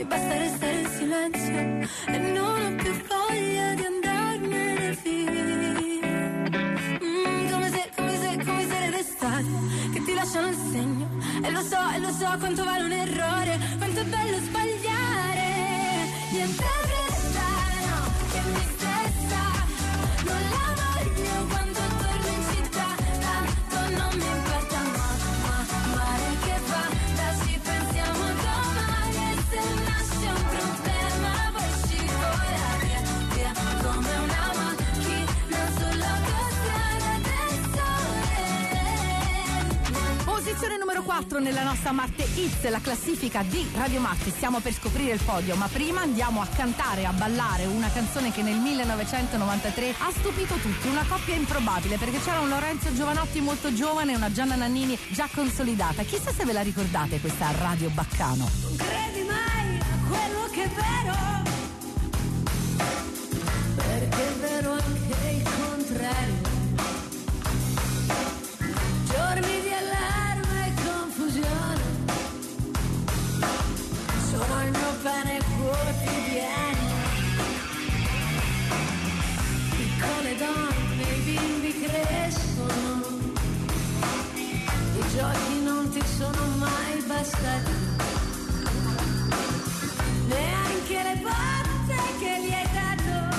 basta restare in silenzio e non ho più voglia di andarmene via. Come se le d'estate che ti lasciano il segno. E lo so quanto vale un errore, quanto è bello sbagliare. Niente resta, no, che mi stressa. Non la voglio quando torno in città, tanto non mi importa male che va. Da ci pensiamo domani e se nasce un problema poi scivola via come una macchina sull'autostrada del sole. Posizione numero 4 nella nostra Marte Hits, la classifica di Radio Marte. Stiamo per scoprire il podio, ma prima andiamo a cantare, a ballare una canzone che nel 1993 ha stupito tutti, una coppia improbabile, perché c'era un Lorenzo Giovanotti molto giovane e una Gianna Nannini già consolidata. Chissà se ve la ricordate questa Radio Baccano. Non credi mai a quello che è vero, perché è vero anche il contrario. Giorni di allarme e confusione sono il mio pane quotidiano. Piccole donne, i bimbi crescono, i giochi non ti sono mai bastati, neanche le botte che gli hai dato,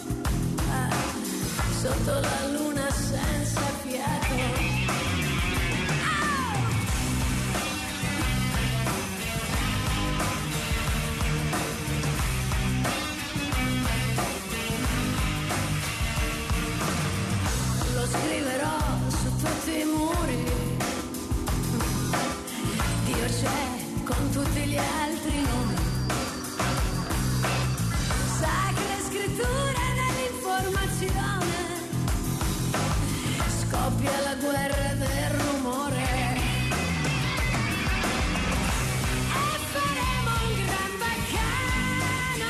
sotto la luna senza fiato. Lo scriverò su tutti i muri, Dio c'è con tutti gli altri nomi, sacre scritture dell'informazione, scoppia la guerra del rumore. E faremo un gran baccano,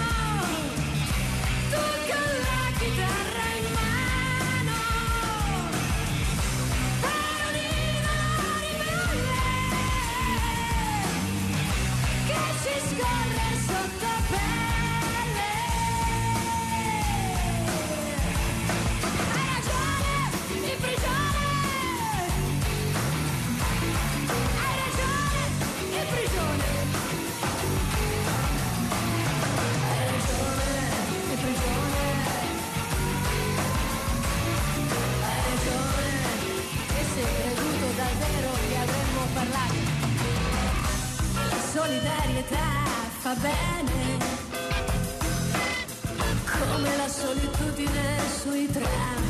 tu con la chitarra in mano, per unire l'amore che ci scorre sotto pelle. Hai ragione, in prigione. Hai ragione, in prigione. Hai ragione, in prigione. Hai ragione, e se creduto davvero che avremmo parlato. La solidarietà fa bene, come la solitudine sui tram.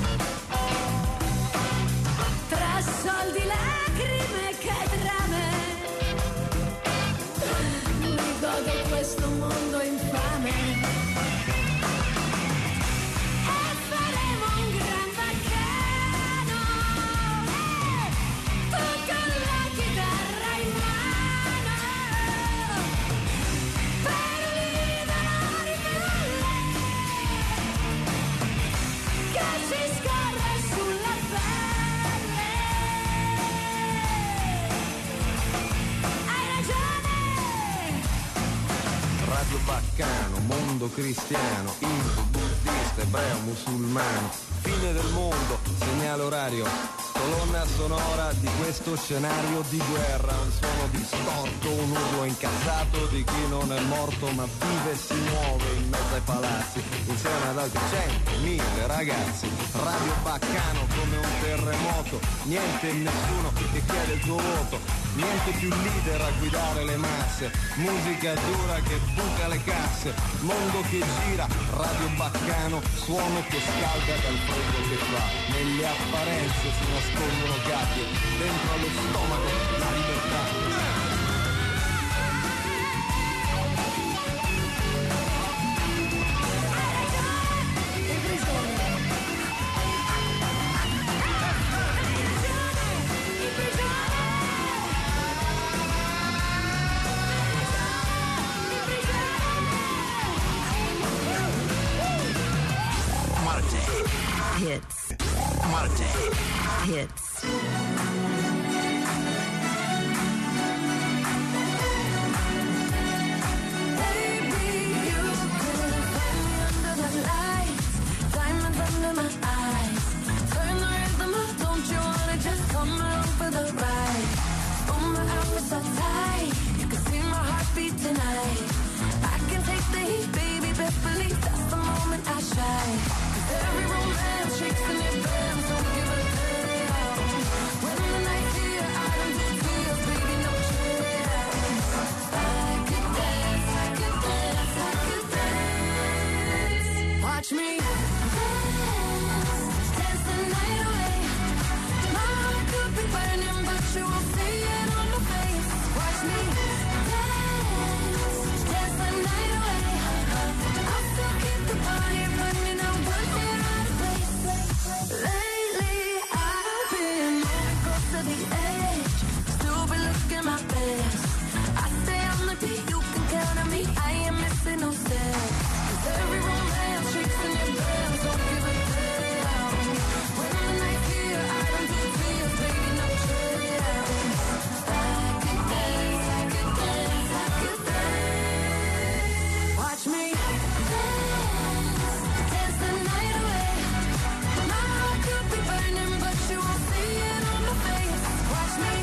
Tra soldi, lacrime che drame, mi godo questo mondo infame. E faremo un gran baccano, tu con la chitarra in mano, per unire l'amore che ci scorre sulla pelle. Hai ragione. Radio Baccano, mondo cristiano, indo, buddista, ebreo, musulmano, fine del mondo, segnale orario, colonna sonora di questo scenario di guerra, un suono distorto, un urlo incazzato di chi non è morto ma vive e si muove in mezzo ai palazzi, insieme ad altri 100.000 ragazzi. Radio Baccano come un terremoto, niente e nessuno che chiede il tuo voto, niente più leader a guidare le masse, musica dura che buca le casse, mondo che gira, Radio Baccano, suono che scalda dal freddo che fa, nelle apparenze si nascondono gabbie, dentro allo stomaco la libertà. Hits. Marte Hits. away. 'Cause every romance shakes and it bends, don't give a damn. When the night's here, I don't do tears, baby, no chance. I could dance, I could dance, I could dance. Watch me dance the night away. My heart could be burning, but you won't see it on my face. Watch me dance the night away. I'll still keep the party running, I won't get out of place. Lately I've been moving close to the edge, still be looking my best. I stay on the beat, you can count on me, I ain't missing no steps. 'Cause every romance shakes and it bends, don't give a damn. When the night's here, I don't do tears, baby, no chance. I could dance, I could dance, I could dance. Watch me dance the night away. My heart could be burning, but you won't see it on my face. Watch me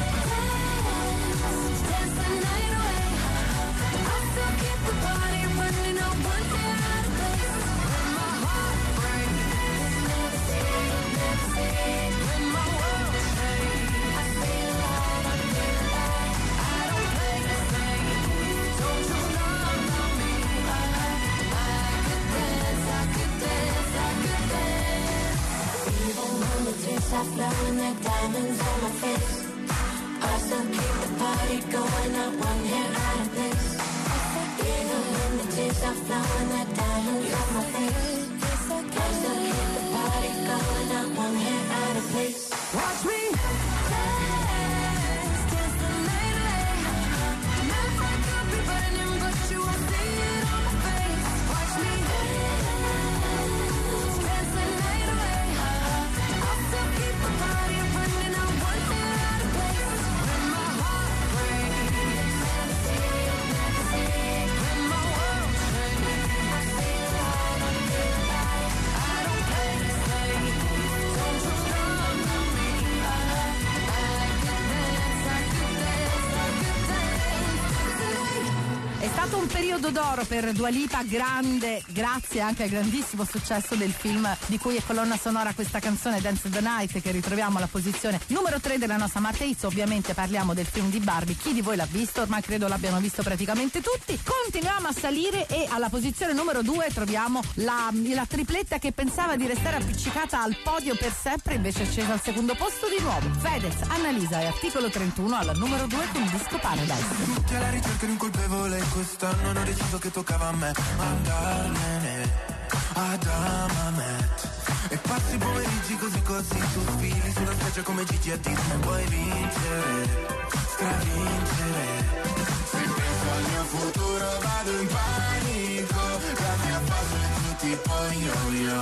dance the night away. I'll still keep the party running, I won't get out of place. When my heart breaks, never see, never see. When my world shakes, I feel alive, I feel alive. I don't play the same, don't you know me. I could dance, I could dance, I could dance. Even when the tears are flowing like diamonds on my face, I still keep the party going, not one hair out of place. Even when the tears are flowing like diamonds on my face, I still keep the party going, not one hair out of place. Watch me dance, dance the night away. My heart could be burning, but you won't see it on my face. Watch me dance the night away. I'll still keep the party running, I won't get out of place. When my heart breaks, never see, never see. When my world shakes, I feel alive, I feel alive. I don't play the same, don't you know me. I could dance, I could dance, I could dance. È stato un periodo d'oro per Dua Lipa, grande, grazie anche al grandissimo successo del film di cui è colonna sonora questa canzone Dance the Night, che ritroviamo alla posizione numero 3 della nostra Marte Hits. Ovviamente parliamo del film di Barbie. Chi di voi l'ha visto? Ormai credo l'abbiano visto praticamente tutti. Continuiamo a salire e alla posizione numero 2 troviamo la tripletta che pensava di restare appiccicata al podio per sempre, invece è scesa al secondo posto di nuovo. Fedez, Annalisa e Articolo 31 alla numero 2 con Disco Paradise. Tutti alla ricerca di un colpevole, quest'anno hanno deciso che toccava a me andarmene ad Amamet. E passi i pomeriggi così così, tu sfili sulla spiaggia come Gigi a Disney. Vuoi vincere, stravincere. Se penso al mio futuro vado in panico, la mia fase è tutti poi yo-yo.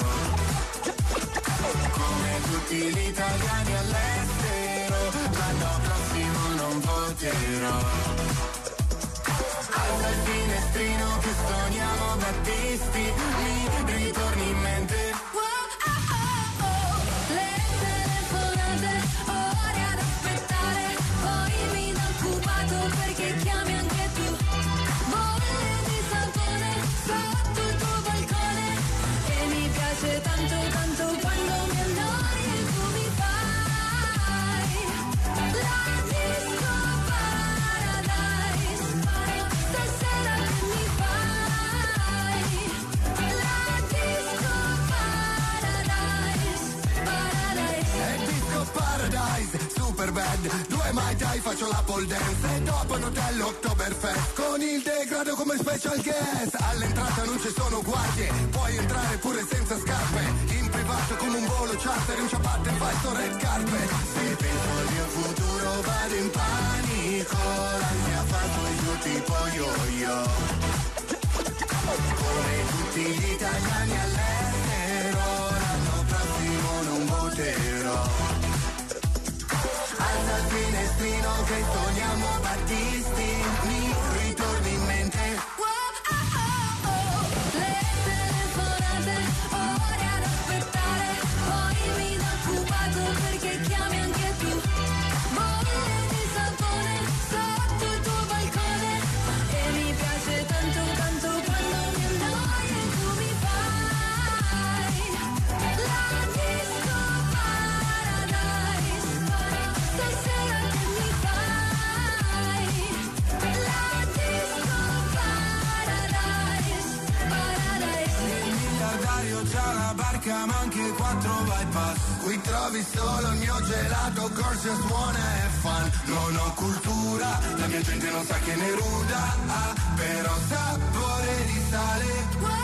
Come tutti gli italiani all'estero, l'anno prossimo non voterò. Alza il finestrino che stoniamo Battisti, mi ritorni in mente. Le telefonate, ore ad aspettare, poi mi dà occupato perché chiami anche tu. Bolle di sapone sotto il tuo balcone, e mi piace tanto tanto quando mi annoi e tu mi fai la disco paradise. Stasera che mi fai la disco paradise, paradise. È Disco Paradise, super bad, 2 Mai Tai, faccio la pole dance. E dopo un hotel Oktoberfest, con il degrado come special guest. All'entrata non ci sono guardie, puoi entrare pure senza scarpe. In privato come un volo charter, in ciabatte fai sto red carpet. Se penso al mio futuro vado in panico, la mia fatto è tutti poi yo-yo. Come tutti gli italiani all'estero, l'anno prossimo non voterò. Alza il finestrino che sogniamo Battisti, mi ritorni in mente. Le telefonate, ore ad aspettare, poi mi dà occupato perché chiami anche tu. Bolle di sapone sotto il tuo balcone, e mi piace tanto tanto quando mi annoi e tu mi fai già la barca ma anche 4 bypass. Qui trovi solo il mio gelato, gorgeous, buona e fun. Non ho cultura, la mia gente non sa che ne ruda, però sapore di sale.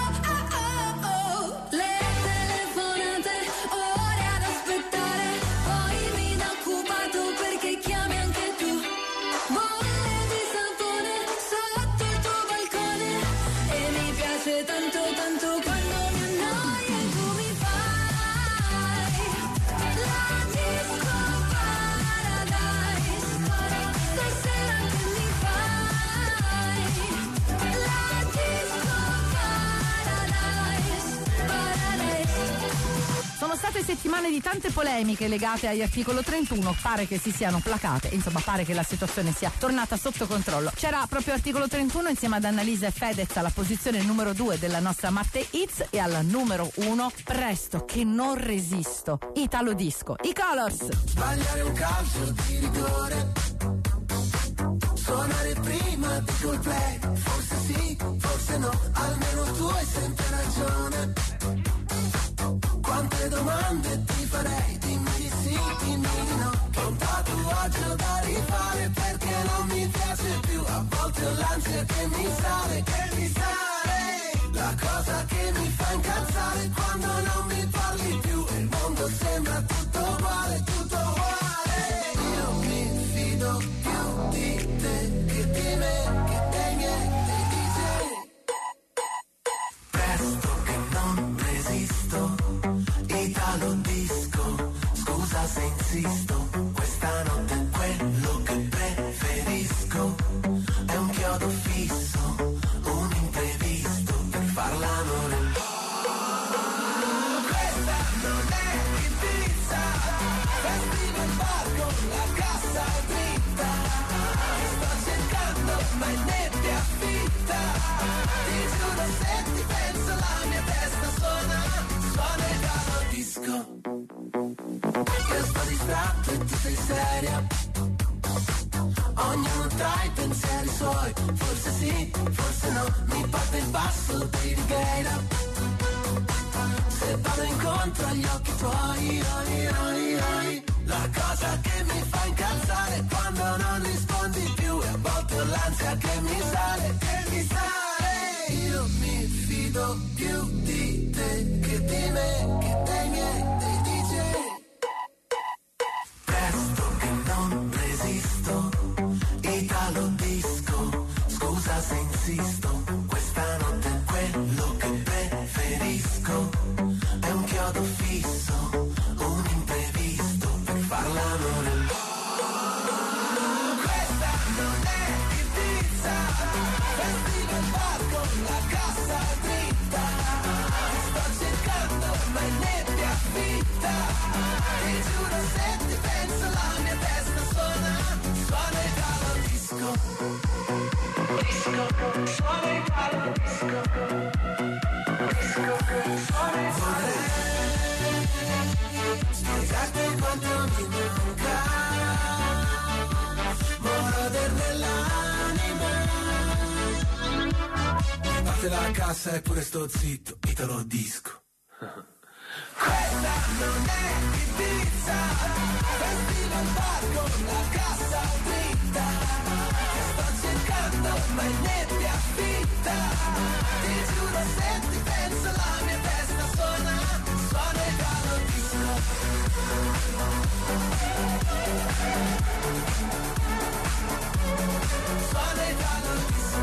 Le telefonate, ore ad aspettare, poi mi dà occupato perché chiami anche tu. Bolle di sapone sotto il tuo balcone e mi piace tanto tanto quando mi annoio e tu mi fai la disco paradise. Stasera che mi fai la disco paradise. Sono state settimane di tante polemiche legate agli articolo 31, pare che si siano placate, insomma pare che la situazione sia tornata sotto controllo. C'era proprio articolo 31 insieme ad Annalisa e Fedez alla posizione numero 2 della nostra Marte Hits e alla numero 1 Presto che non resisto, Italo Disco, i Colors. Sbagliare un calcio di rigore, suonare prima di Coldplay, forse sì, forse no, almeno tu hai sempre ragione. Quante domande ti farei, dimmi di sì, dimmi di no. Che un tatuaggio da rifare perché non mi piace più. A volte ho l'ansia che mi sale. La cosa che mi fa incazzare quando non mi parli più. E il mondo sembra tutto uguale, tutto uguale. Io mi fido più di te che di me, che dei miei, dei DJ. Presto che non resisto, Italo Disco, scusa se insisto, questa notte è quello che preferisco, è un chiodo fisso, un imprevisto per far l'amore. Questa non è Ibiza, festival bar con la cassa dritta, sto cercando ma è nebbia fitta, ti giuro se ti penso la mia testa suona Italo Disco. Io sto distratto e tu sei seria, ognuno tra i pensieri suoi, forse sì, forse no, mi parte il basso di Righeira, se vado incontro agli occhi tuoi, la cosa che mi fa incazzare quando non rispondi più, e a volte ho l'ansia che mi sale, io mi fido più di te che di me, che dei miei, dei DJ. Presto che non resisto, Italo Disco, scusa se insisto, questa notte è quello che preferisco, è un chiodo fisso, un imprevisto per far l'amore. Questa non è Ibiza, festival bar con la cassa dritta, sto cercando ma è nebbia fitta, ti giuro se ti penso la mia testa suona Italo Disco. Suona Italo Disco. Vorrei spiegarti quanto mi manca, moroder nell'anima. Parte la cassa e pure sto zitto, Italo Disco. Questa non è Ibiza, festival bar con la cassa dritta, sto cercando ma è nebbia fitta, ti giuro se ti penso la mia testa suona Italo Disco. Suona Italo Disco.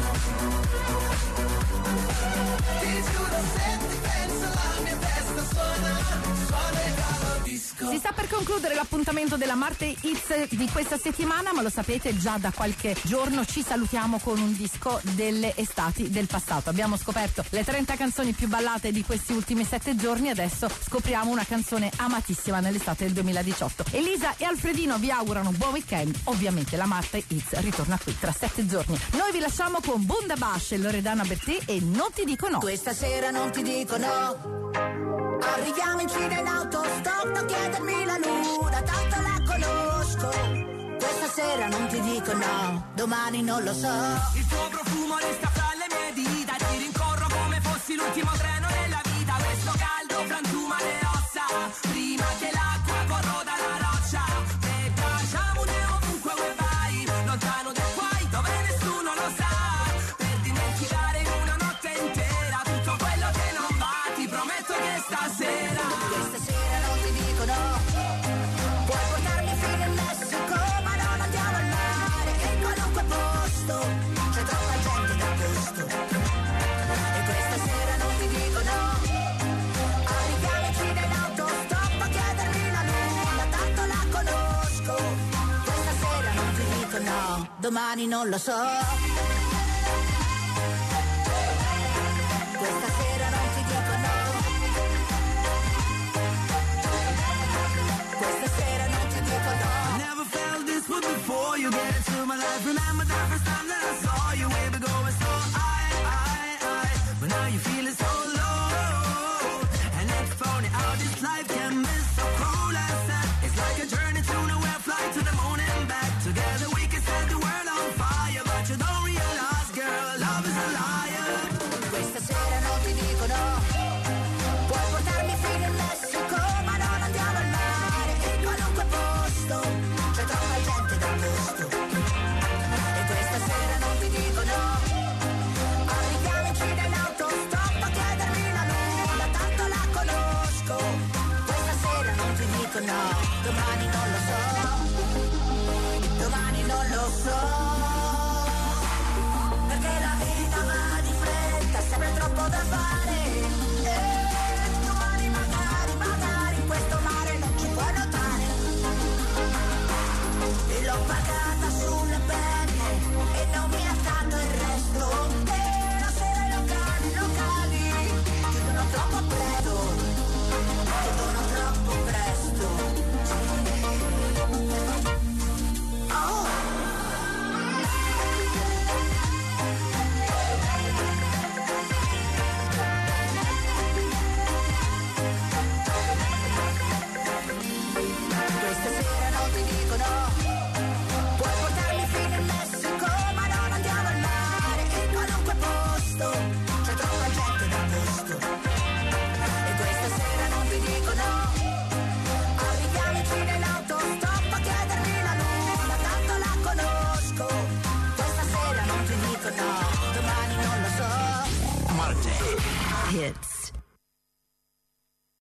Ti giuro se ti penso la mia testa suona Italo Disco. Si sta per concludere l'appuntamento della Marte Hits di questa settimana, ma lo sapete, già da qualche giorno ci salutiamo con un disco delle estati del passato. Abbiamo scoperto le 30 canzoni più ballate di questi ultimi 7 giorni, adesso scopriamo una canzone amatissima nell'estate del 2018. Elisa e Alfredino vi augurano un buon weekend, ovviamente la Marte Hits ritorna qui tra 7 giorni. Noi vi lasciamo con Bundabash e Loredana Bertè e Non ti dico no. Questa sera non ti dico no, arriviamo in Cina in autostop, non chiedermi la luna, tanto la conosco. Questa sera non ti dico no, domani non lo so. Il tuo profumo resta fra le mie dita, ti rincorro come fossi l'ultimo treno nella vita, questo caldo domani non lo so. Questa sera non ti dico no. Questa sera non ti dico no. Never felt this way before. You get into my life. Remember the first time that I saw you. We were going so high, but now you feel it so low. And it's funny how this life can be so cruel and sad. It's like a journey to nowhere, fly to the moon and back. Together we can set the world on fire, but you don't realize, girl, love is a liar. Questa sera non ti dico no. Puoi portarmi fino in Messico, ma non andiamo al mare. In qualunque posto c'è troppa gente da posto. E questa sera non ti dico no. Arriviamoci nell'autostop a chiedermi la luna, tanto la conosco. Questa sera non ti dico no. Domani non lo so. Domani non lo so. Perché la vita va di fretta, sempre troppo da fare. Domani magari in questo mare non ci puoi notare. E l'ho pagata sulle penne e non mi ha dato il resto. La sera i locali chiudono troppo presto. Chiudono troppo presto. Oh. Questa sera non ti dico no. Puoi portarmi fino in Messico, ma non andiamo al mare. In qualunque posto c'è troppa gente da posto. E questa sera non ti dico no. Arriviamoci nell'autostop a chiedermi la luna, tanto la conosco. Questa sera non ti dico no. Domani non lo so. Marte Hits.